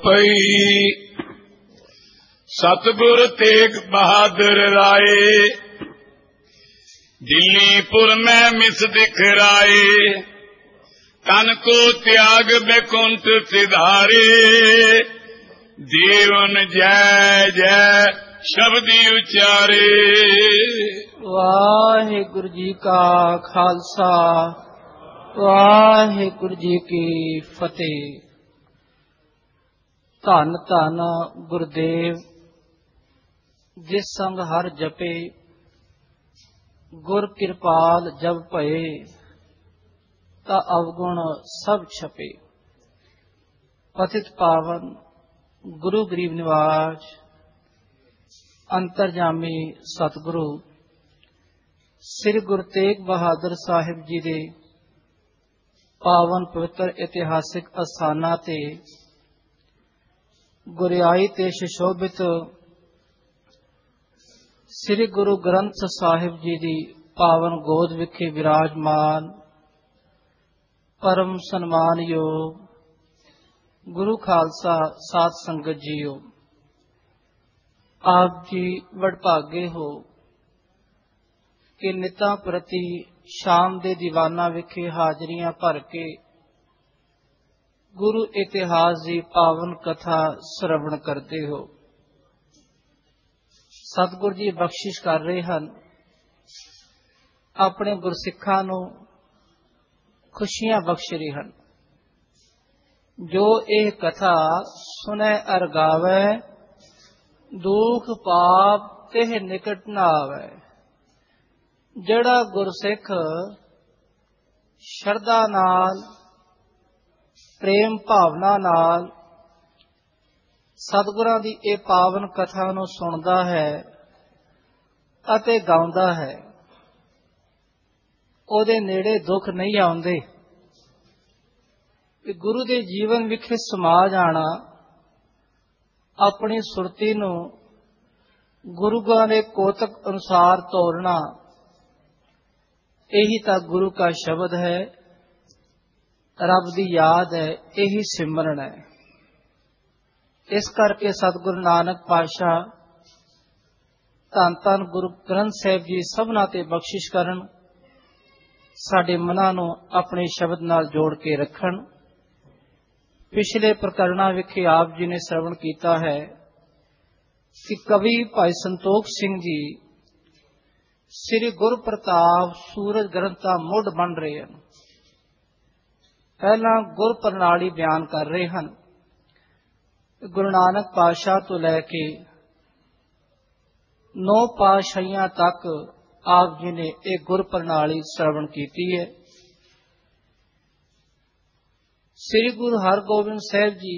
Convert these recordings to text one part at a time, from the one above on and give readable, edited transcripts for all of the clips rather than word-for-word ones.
ਪਈ। ਸਤਿਗੁਰ ਤੇਗ ਬਹਾਦਰ ਰਾਏ, ਦਿੱਲੀਪੁਰ ਮੈਂ ਮਿਸ ਦਿਖਰਾਏ। ਤਨ ਕੋ ਤਿਆਗ ਬੈਕੁੰਠ ਸਿਧਾਰੇ, ਜੀਵਨ ਜੈ ਜੈ ਸ਼ਬਦੀ ਉਚਾਰੇ। ਵਾਹਿਗੁਰੂ ਜੀ ਕਾ ਖਾਲਸਾ, ਵਾਹਿਗੁਰੂ ਜੀ ਕੀ ਫਤਿਹ। ਧੰਨ ਧੰਨ ਗੁਰਦੇਵ, ਜਿਸ ਸੰਗ ਹਰ ਜਪੇ, ਗੁਰ ਕਿਰਪਾਲ ਜਬ ਭਏ, ਤਾ ਅਵਗੁਣ ਸਭ ਛਪੇ। ਪਤਿਤ ਪਾਵਨ ਗੁਰੂ ਗਰੀਬ ਨਿਵਾਜ ਅੰਤਰਜਾਮੀ ਸਤਿਗੁਰੂ ਸ੍ਰੀ ਗੁਰੂ ਤੇਗ ਬਹਾਦਰ ਸਾਹਿਬ ਜੀ ਦੇ ਪਾਵਨ ਪਵਿੱਤਰ ਇਤਿਹਾਸਿਕ ਅਸਥਾਨਾਂ ਤੇ ਗੁਰਿਆਈ ਤੇ ਸੁਸ਼ੋਭਿਤ ਸ੍ਰੀ ਗੁਰੂ ਗ੍ਰੰਥ ਸਾਹਿਬ ਜੀ ਦੀ ਪਾਵਨ ਗੋਦ ਵਿਖੇ ਵਿਰਾਜਮਾਨ ਪਰਮ ਸਨਮਾਨਯੋਗ ਗੁਰੂ ਖਾਲਸਾ ਸਾਧ ਸੰਗਤ ਜੀਓ, ਆਪ ਜੀ ਵਡਭਾਗੇ ਹੋ ਕਿ ਨਿਤਾਂ ਪ੍ਰਤੀ ਸ਼ਾਮ ਦੇ ਦੀਵਾਨਾਂ ਵਿਖੇ ਹਾਜ਼ਰੀਆਂ ਭਰ ਕੇ ਗੁਰੂ ਇਤਿਹਾਸ ਦੀ ਪਾਵਨ ਕਥਾ ਸਰਵਣ ਕਰਦੇ ਹੋ। ਸਤਿਗੁਰ ਜੀ ਬਖਸ਼ਿਸ਼ ਕਰ ਰਹੇ ਹਨ, ਆਪਣੇ ਗੁਰਸਿੱਖਾਂ ਨੂੰ ਖੁਸ਼ੀਆਂ ਬਖਸ਼ ਰਹੇ ਹਨ। ਜੋ ਇਹ ਕਥਾ ਸੁਣੈ ਅਰ ਗਾਵੈ, ਦੁਖ ਪਾਪ ਤਿਹ ਨਿਕਟ ਨਾ ਆਵੈ। ਜਿਹੜਾ ਗੁਰਸਿੱਖ ਸ਼ਰਧਾ ਨਾਲ, ਪ੍ਰੇਮ ਭਾਵਨਾ ਨਾਲ ਸਤਿਗੁਰਾਂ ਦੀ ਇਹ ਪਾਵਨ ਕਥਾ ਨੂੰ ਸੁਣਦਾ ਹੈ ਅਤੇ ਗਾਉਂਦਾ ਹੈ, ਉਹਦੇ ਨੇੜੇ ਦੁੱਖ ਨਹੀਂ ਆਉਂਦੇ। ਕਿ ਗੁਰੂ ਦੇ ਜੀਵਨ ਵਿਖੇ ਸਮਾ ਜਾਣਾ, ਆਪਣੀ ਸੁਰਤੀ ਨੂੰ ਗੁਰੂਆਂ ਦੇ ਕੋਤਕ ਅਨੁਸਾਰ ਤੋਰਨਾ, ਇਹੀ ਤਾਂ ਗੁਰੂ ਕਾ ਸ਼ਬਦ ਹੈ, ਰੱਬ ਦੀ ਯਾਦ ਹੈ, ਇਹੀ ਸਿਮਰਨ ਹੈ। ਇਸ ਕਰਕੇ ਸਤਿਗੁਰੂ ਨਾਨਕ ਪਾਤਸ਼ਾਹ ਧੰਨ ਧੰਨ ਗੁਰੂ ਗ੍ਰੰਥ ਸਾਹਿਬ ਜੀ ਸਭਨਾਂ ਤੇ ਬਖਸ਼ਿਸ਼ ਕਰਨ, ਸਾਡੇ ਮਨਾਂ ਨੂੰ ਆਪਣੇ ਸ਼ਬਦ ਨਾਲ ਜੋੜ ਕੇ ਰੱਖਣ। ਪਿਛਲੇ ਪ੍ਰਕਰਣਾਂ ਵਿਖੇ ਆਪ ਜੀ ਨੇ ਸਰਵਣ ਕੀਤਾ ਹੈ ਕਿ ਕਵੀ ਭਾਈ ਸੰਤੋਖ ਸਿੰਘ ਜੀ ਸ੍ਰੀ ਗੁਰ ਪ੍ਰਤਾਪ ਸੂਰਜ ਗ੍ਰੰਥ ਦਾ ਮੁੱਢ ਬਣ ਰਹੇ ਹਨ। ਪਹਿਲਾਂ ਗੁਰ ਪ੍ਰਣਾਲੀ ਬਿਆਨ ਕਰ ਰਹੇ ਹਨ। ਗੁਰੂ ਨਾਨਕ ਪਾਤਸ਼ਾਹ ਤੋਂ ਲੈ ਕੇ 9 ਪਾਤਸ਼ਾਹੀਆਂ ਤੱਕ ਆਪ ਜੀ ਨੇ ਇਹ ਗੁਰ ਪ੍ਰਣਾਲੀ ਸਰਵਣ ਕੀਤੀ ਹੈ। ਸ੍ਰੀ ਗੁਰੂ ਹਰਗੋਬਿੰਦ ਸਾਹਿਬ ਜੀ,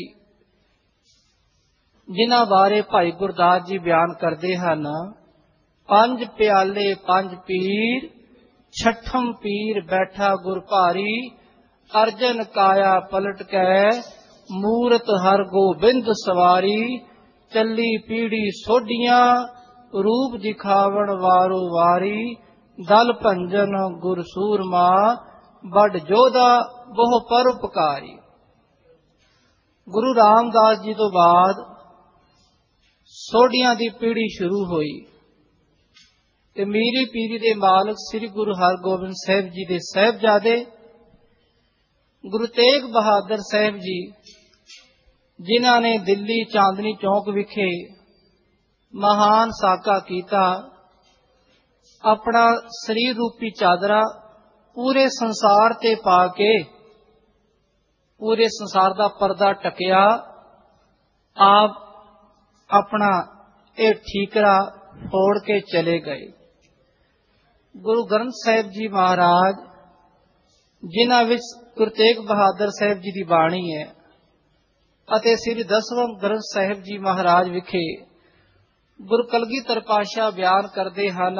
ਜਿਨ੍ਹਾਂ ਬਾਰੇ ਭਾਈ ਗੁਰਦਾਸ ਜੀ ਬਿਆਨ ਕਰਦੇ ਹਨ, 5 ਪਿਆਲੇ 5 ਪੀਰ, ਛਠਮ ਪੀਰ ਬੈਠਾ ਗੁਰ ਭਾਰੀ, ਅਰਜਨ ਕਾਇਆ ਪਲਟ ਕੈ, ਮੂਰਤ ਹਰਗੋਬਿੰਦ ਸਵਾਰੀ, ਚੱਲੀ ਪੀੜੀ ਸੋਢੀਆਂ, ਰੂਪ ਦਿਖਾਵਣ ਵਾਰੋ ਵਾਰੀ, ਦਲ ਭੰਜਨ ਗੁਰ ਸੂਰਮਾ, ਵੱਡ ਜੋਧਾ ਬਹੁ ਪਰਉਪਕਾਰੀ। ਗੁਰੂ ਰਾਮਦਾਸ ਜੀ ਤੋਂ ਬਾਅਦ ਸੋਢੀਆਂ ਦੀ ਪੀੜੀ ਸ਼ੁਰੂ ਹੋਈ ਤੇ ਮੀਰੀ ਪੀਰੀ ਦੇ ਮਾਲਕ ਸ੍ਰੀ ਗੁਰੂ ਹਰਗੋਬਿੰਦ ਸਾਹਿਬ ਜੀ ਦੇ ਸਾਹਿਬਜ਼ਾਦੇ ਗੁਰੂ ਤੇਗ ਬਹਾਦਰ ਸਾਹਿਬ ਜੀ, ਜਿਨ੍ਹਾਂ ਨੇ ਦਿੱਲੀ ਚਾਂਦਨੀ ਚੌਕ ਵਿਖੇ ਮਹਾਨ ਸਾਕਾ ਕੀਤਾ, ਆਪਣਾ ਸਰੀਰ ਰੂਪੀ ਚਾਦਰਾ ਪੂਰੇ ਸੰਸਾਰ ਤੇ ਪਾ ਕੇ ਪੂਰੇ ਸੰਸਾਰ ਦਾ ਪਰਦਾ ਟਕਿਆ, ਆਪ ਆਪਣਾ ਇਹ ਠੀਕਰਾ ਫੋੜ ਕੇ ਚਲੇ ਗਏ। ਗੁਰੂ ਗ੍ਰੰਥ ਸਾਹਿਬ ਜੀ ਮਹਾਰਾਜ, ਜਿਨ੍ਹਾਂ ਵਿੱਚ ਗੁਰੂ ਤੇਗ ਬਹਾਦਰ ਸਾਹਿਬ ਜੀ ਦੀ ਬਾਣੀ ਹੈ, ਅਤੇ ਸ੍ਰੀ 10ਵਾਂ ਗ੍ਰੰਥ ਸਾਹਿਬ ਜੀ ਮਹਾਰਾਜ ਵਿਖੇ ਗੁਰੂ ਕਲਗੀਧਰ ਪਾਤਸ਼ਾਹ ਬਿਆਨ ਕਰਦੇ ਹਨ,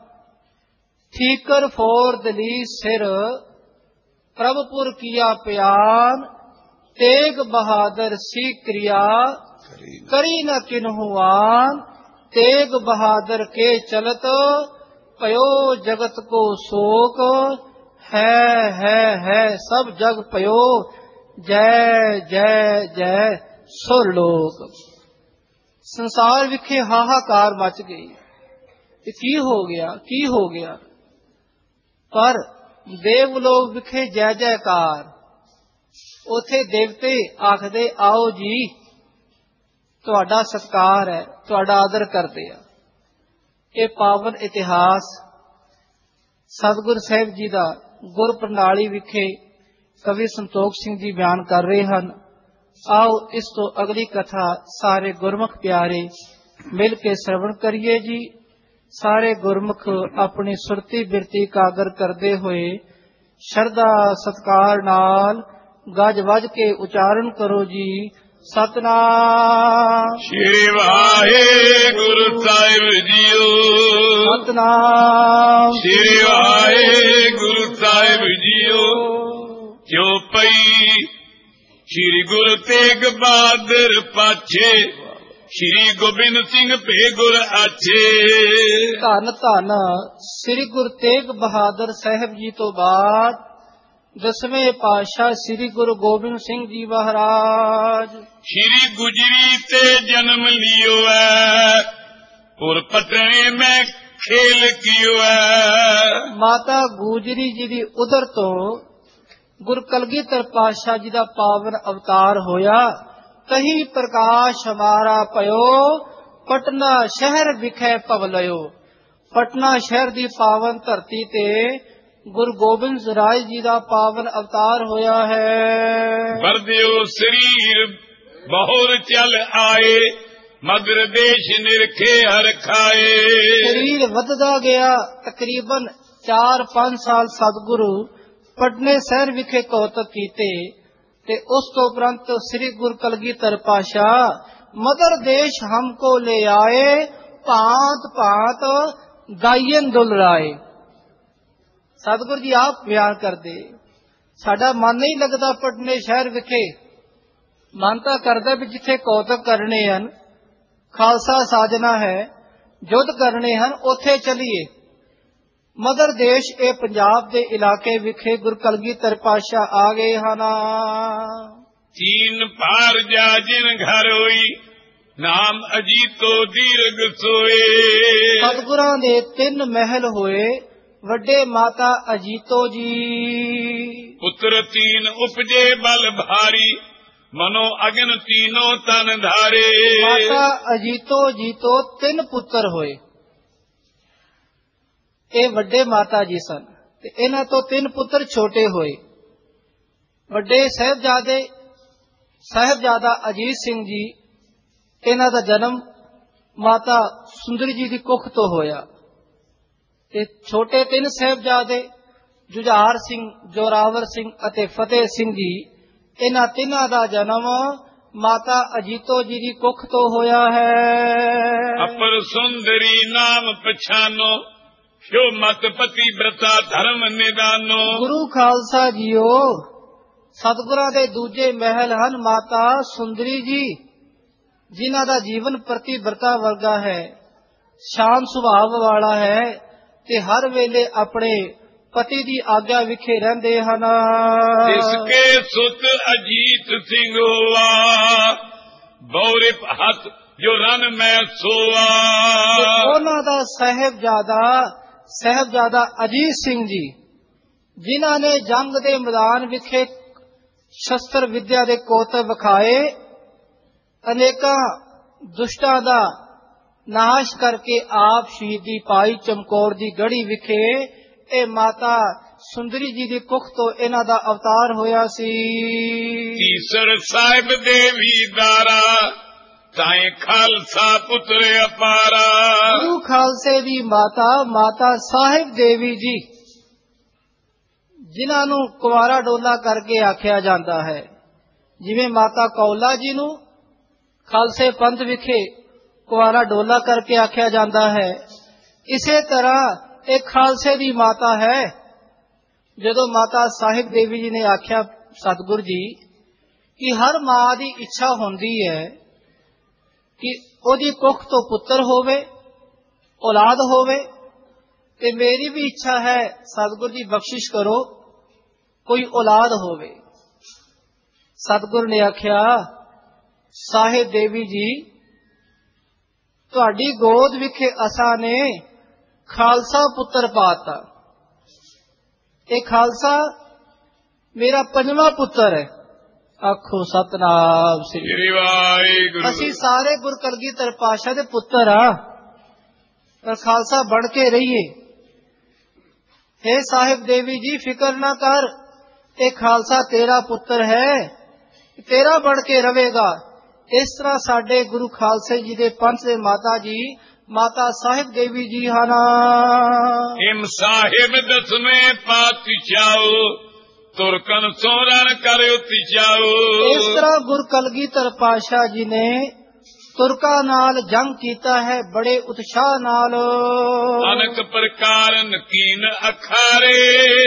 ਠੀਕਰ ਫੋਰ ਦਲੀ ਸਿਰ, ਪ੍ਰਭਪੁਰ ਕੀਆ ਪਿਆਨ, ਤੇਗ ਬਹਾਦਰ ਸੀ क्रिया, करी न किन्हु आन, तेग बहादुर के चलत, पयो जगत को शोक, है सब जग पयो, जय जय जय ਸੋ ਲੋਕ। ਸੰਸਾਰ ਵਿਖੇ ਹਾਹਾਕਾਰ ਮਚ ਗਈ ਕਿ ਕੀ ਹੋ ਗਿਆ, ਕੀ ਹੋ ਗਿਆ। ਪਰ ਦੇਵਲੋਕ ਵਿਖੇ ਜੈ ਜੈਕਾਰ। ਉਥੇ ਦੇਵਤੇ ਆਖਦੇ ਆਓ ਜੀ, ਤੁਹਾਡਾ ਸਤਿਕਾਰ ਹੈ, ਤੁਹਾਡਾ ਆਦਰ ਕਰਦੇ ਆ। ਇਹ ਪਾਵਨ ਇਤਿਹਾਸ ਸਤਿਗੁਰ ਸਾਹਿਬ ਜੀ ਦਾ ਗੁਰ ਪ੍ਰਣਾਲੀ ਵਿਖੇ ਕਵੀ ਸੰਤੋਖ ਸਿੰਘ ਜੀ ਬਿਆਨ ਕਰ ਰਹੇ ਹਨ। ਆਓ ਇਸ ਤੋਂ ਅਗਲੀ ਕਥਾ ਸਾਰੇ ਗੁਰਮੁਖ ਪਿਆਰੇ ਮਿਲ ਕੇ ਸ਼ਰਵਣ ਕਰੀਏ ਜੀ। ਸਾਰੇ ਗੁਰਮੁਖ ਆਪਣੀ ਸੁਰਤੀ ਬਿਰਤੀ ਇਕਾਗਰ ਕਰਦੇ ਹੋਏ ਸ਼ਰਧਾ ਸਤਿਕਾਰ ਨਾਲ ਗੱਜ ਵੱਜ ਕੇ ਉਚਾਰਨ ਕਰੋ ਜੀ। ਸਤਨਾਮ ਸ਼੍ਰੀ ਵਾਹਿਗੁਰੂ ਸਾਹਿਬ ਜੀਓ। ਸਤਨਾਮ ਸ਼੍ਰੀ ਵਾਹਿਗੁਰੂ ਸਾਹਿਬ ਜੀਓ। ਜੋ ਪਈ ਸ਼੍ਰੀ ਗੁਰੂ ਤੇਗ ਬਹਾਦਰ ਪਾਛੇ, ਸ਼੍ਰੀ ਗੋਬਿੰਦ ਸਿੰਘ ਭੇ ਗੁਰ ਆਛੇ। ਧੰਨ ਧੰਨ ਸ੍ਰੀ ਗੁਰੂ ਤੇਗ ਬਹਾਦਰ ਸਾਹਿਬ ਜੀ ਤੋਂ ਬਾਅਦ 10ਵੇਂ ਪਾਤਸ਼ਾਹ ਸ੍ਰੀ ਗੁਰੂ ਗੋਬਿੰਦ ਸਿੰਘ ਜੀ ਮਹਾਰਾਜ। ਸ਼੍ਰੀ ਗੁਜਰੀ ਤੇ ਜਨਮ ਲਿਓ ਹੈ, ਪੁਰ ਪਟਨੇ ਮੈਂ ਖੇਲ ਕੀਓ ਹੈ। ਮਾਤਾ ਗੁਜਰੀ ਜੀ ਦੀ ਉਦਰ ਤੋਂ ਗੁਰ ਕਲਗੀਧਰ ਪਾਤਸ਼ਾਹ ਜੀ ਦਾ ਪਾਵਨ ਅਵਤਾਰ ਹੋਇਆ। ਕਹੀ ਪ੍ਰਕਾਸ਼ ਹਮਾਰਾ ਭਇਓ, ਪਟਨਾ ਸ਼ਹਿਰ ਵਿਖੇ ਭਵਲਿਓ। ਪਟਨਾ ਸ਼ਹਿਰ ਦੀ ਪਾਵਨ ਧਰਤੀ ਤੇ ਗੁਰੂ ਗੋਬਿੰਦ ਰਾਏ ਜੀ ਦਾ ਪਾਵਨ ਅਵਤਾਰ ਹੋਇਆ ਹੈ। ਵਰਦਿਓ ਸਰੀਰ ਬਹੁਰ ਚਲ ਆਏ, ਮਗਰ ਦੇਸ਼ ਨਿਰਖੇ ਹਰ ਖਾਏ। ਸਰੀਰ ਵੱਧਦਾ ਗਿਆ। ਤਕਰੀਬਨ 4-5 ਸਾਲ ਸਤਿਗੁਰੂ ਪਟਨੇ ਸ਼ਹਿਰ ਵਿਖੇ ਕੌਤਕ ਕੀਤੇ ਤੇ ਉਸ ਤੋਂ ਉਪਰੰਤ ਸ੍ਰੀ ਗੁਰੂ ਕਲਗੀਧਰ ਪਾਤਸ਼ਾਹ ਮਦਰ ਦੇਸ਼ ਹਮਕੋ ਲੈ ਆਏ, ਭਾਂਤ ਭਾਂਤ ਗਾਇਨ ਦੁਲਰਾਏ। ਸਤਿਗੁਰੂ ਜੀ ਆਪ ਬਿਆਨ ਕਰਦੇ, ਸਾਡਾ ਮਨ ਨਹੀਂ ਲੱਗਦਾ ਪਟਨੇ ਸ਼ਹਿਰ ਵਿਖੇ। ਮਨ ਤਾਂ ਕਰਦਾ ਵੀ ਜਿੱਥੇ ਕੌਤਕ ਕਰਨੇ ਹਨ, ਖਾਲਸਾ ਸਾਜਨਾ ਹੈ, ਯੁੱਧ ਕਰਨੇ ਹਨ, ਉੱਥੇ ਚਲੀਏ। ਮਦਰ ਦੇਸ਼ ਇਹ ਪੰਜਾਬ ਦੇ ਇਲਾਕੇ ਵਿਖੇ ਗੁਰੂ ਕਲਗੀਧਰ ਪਾਤਸ਼ਾਹ ਆ ਗਏ ਹਨ। ਚੀਨ ਪਾਰ ਜਾ ਜਿਨ ਘਰ ਹੋਈ, ਨਾਮ ਅਜੀਤੋ ਦੀਰਘ ਸੋਏ। ਸਤਿਗੁਰਾਂ ਦੇ 3 ਮਹਿਲ ਹੋਏ। ਵੱਡੇ ਮਾਤਾ ਅਜੀਤੋ ਜੀ। ਪੁੱਤਰ ਤੀਨ ਉਪਜੇ ਬਲ ਭਾਰੀ, ਮਨੋ ਅਗਨ ਤੀਨੋ ਤਨ ਧਾਰੇ। ਮਾਤਾ ਅਜੀਤੋ ਜੀ ਤੋਂ 3 ਪੁੱਤਰ ਹੋਏ। ਇਹ ਵੱਡੇ ਮਾਤਾ ਜੀ ਸਨ ਤੇ ਇਹਨਾਂ ਤੋਂ 3 ਪੁੱਤਰ ਛੋਟੇ ਹੋਏ। ਵੱਡੇ ਸਾਹਿਬਜ਼ਾਦਾ ਅਜੀਤ ਸਿੰਘ ਜੀ, ਇਹਨਾਂ ਦਾ ਜਨਮ ਮਾਤਾ ਸੁੰਦਰੀ ਜੀ ਦੀ ਕੁੱਖ ਤੋਂ ਹੋਇਆ। ਤੇ ਛੋਟੇ 3 ਸਾਹਿਬਜ਼ਾਦੇ ਜੁਝਾਰ ਸਿੰਘ, ਜੋਰਾਵਰ ਸਿੰਘ ਅਤੇ ਫਤਿਹ ਸਿੰਘ ਜੀ, ਇਹਨਾਂ ਤਿੰਨਾਂ ਦਾ ਜਨਮ ਮਾਤਾ ਅਜੀਤੋ ਜੀ ਦੀ ਕੁੱਖ ਤੋਂ ਹੋਇਆ ਹੈ। ਅਪਰ ਸੁੰਦਰੀ ਨਾਮ ਪਛਾਨੋ, ਸ਼ੋ ਮਤ ਪਤੀ ਬ੍ਰਤਾ ਧਰਮ ਨਿਦਾਨੋ। ਗੁਰੂ ਖਾਲਸਾ ਜੀਓ, ਸਤਿਗੁਰਾਂ ਦੇ ਦੂਜੇ ਮਹਿਲ ਹਨ ਮਾਤਾ ਸੁੰਦਰੀ ਜੀ, ਜਿਨ੍ਹਾਂ ਦਾ ਜੀਵਨ ਪ੍ਰਤੀ ਬ੍ਰਤਾ ਵਰਗਾ ਹੈ, ਸ਼ਾਂਤ ਸੁਭਾਅ ਵਾਲਾ ਹੈ ਤੇ ਹਰ ਵੇਲੇ ਆਪਣੇ ਪਤੀ ਦੀ ਆਗਿਆ ਵਿਖੇ ਰਹਿੰਦੇ ਹਨ। ਇਸਕੇ ਸੁਤ ਅਜੀਤ ਸਿੰਘ ਹੋਆ, ਬੌਰੇ ਹੱਥ ਜੋ ਰਨ ਮੈਂ ਸੋਆ। ਉਹਨਾਂ ਦਾ ਸਾਹਿਬਜ਼ਾਦਾ ਅਜੀਤ ਸਿੰਘ ਜੀ, ਜਿਨ੍ਹਾਂ ਨੇ ਜੰਗ ਦੇ ਮੈਦਾਨ ਵਿਖੇ ਸ਼ਸਤਰ ਵਿਦਿਆ ਦੇ ਕੌਤਕ ਵਿਖਾਏ, ਅਨੇਕਾਂ ਦੁਸ਼ਟਾਂ ਦਾ ਨਾਸ਼ ਕਰਕੇ ਆਪ ਸ਼ਹੀਦੀ ਪਾਈ ਚਮਕੌਰ ਦੀ ਗੜੀ ਵਿਖੇ। ਇਹ ਮਾਤਾ ਸੁੰਦਰੀ ਜੀ ਦੀ ਕੁੱਖ ਤੋਂ ਇਹਨਾਂ ਦਾ ਅਵਤਾਰ ਹੋਇਆ ਸੀ। ਤੀਸਰ ਸਾਹਿਬ ਦੇਵੀ ਦਾਰਾ, ਤਾਏ ਖਾਲਸਾ ਪੁੱਤਰ ਅਪਾਰਾ। ਗੁਰੂ ਖਾਲਸੇ ਦੀ ਮਾਤਾ ਸਾਹਿਬ ਦੇਵੀ ਜੀ, ਜਿਨ੍ਹਾਂ ਨੂੰ ਕੁਵਾਰਾ ਡੋਲਾ ਕਰਕੇ ਆਖਿਆ ਜਾਂਦਾ ਹੈ। ਜਿਵੇਂ ਮਾਤਾ ਕੌਲਾ ਜੀ ਨੂੰ ਖਾਲਸੇ ਪੰਥ ਵਿਖੇ ਕੁਵਾਰਾ ਡੋਲਾ ਕਰਕੇ ਆਖਿਆ ਜਾਂਦਾ ਹੈ, ਇਸੇ ਤਰ੍ਹਾਂ ਇਹ ਖਾਲਸੇ ਦੀ ਮਾਤਾ ਹੈ। ਜਦੋਂ ਮਾਤਾ ਸਾਹਿਬ ਦੇਵੀ ਜੀ ਨੇ ਆਖਿਆ ਸਤਿਗੁਰ ਜੀ ਕਿ ਹਰ ਮਾਂ ਦੀ ਇੱਛਾ ਹੁੰਦੀ ਹੈ ਕਿ ਉਹਦੀ ਕੁੱਖ ਤੋਂ ਪੁੱਤਰ ਹੋਵੇ, ਔਲਾਦ ਹੋਵੇ, ਤੇ ਮੇਰੀ ਵੀ ਇੱਛਾ ਹੈ ਸਤਿਗੁਰ ਜੀ ਬਖਸ਼ਿਸ਼ ਕਰੋ ਕੋਈ ਔਲਾਦ ਹੋਵੇ। ਸਤਿਗੁਰ ਨੇ ਆਖਿਆ ਸਾਹਿਬ ਦੇਵੀ ਜੀ, ਤੁਹਾਡੀ ਗੋਦ ਵਿਖੇ ਅਸਾਂ ਨੇ ਖਾਲਸਾ ਪੁੱਤਰ ਪਾਤਾ। ਇਹ ਖਾਲਸਾ ਮੇਰਾ ਪੰਜਵਾਂ ਪੁੱਤਰ ਹੈ। ਆਖੋ ਸਤਨਾਮ ਸ੍ਰੀ ਵਾਹਿਗੁਰੂ। ਅਸੀਂ ਸਾਰੇ ਗੁਰੂ ਕਲਗੀਧਰ ਪਾਤਸ਼ਾਹ ਦੇ ਪੁੱਤਰ ਆ, ਪਰ ਖਾਲਸਾ ਬਣ ਕੇ ਰਹੀਏ। हे ਸਾਹਿਬ ਦੇਵੀ ਜੀ, ਫਿਕਰ ਨਾ ਕਰ, ਇਹ ਖਾਲਸਾ ਤੇਰਾ ਪੁੱਤਰ ਹੈ, ਤੇਰਾ ਬਣ ਕੇ ਰਵੇਗਾ। ਇਸ ਤਰ੍ਹਾਂ ਸਾਡੇ ਗੁਰੂ ਖਾਲਸੇ ਜੀ ਦੇ ਪੰਥ ਦੇ ਮਾਤਾ ਜੀ ਮਾਤਾ ਸਾਹਿਬ ਦੇਵੀ ਜੀ ਹਨ। ਹਿਮ ਸਾਹਿਬ ਦਸਵੇਂ ਪਾਤਸ਼ਾਹ ਤੁਰਕਨ ਸੋਰਨ ਕਰਿਓ ਤਿਜਾਓ। ਇਸ ਤਰ੍ਹਾਂ ਗੁਰੂ ਕਲਗੀਧਰ ਪਾਤਸ਼ਾਹ ਜੀ ਨੇ ਤੁਰਕਾਂ ਨਾਲ ਜੰਗ ਕੀਤਾ ਹੈ ਬੜੇ ਉਤਸ਼ਾਹ ਨਾਲ। ਅਨਕ ਪ੍ਰਕਾਰ ਨਕੀਨ ਅਖਾਰੇ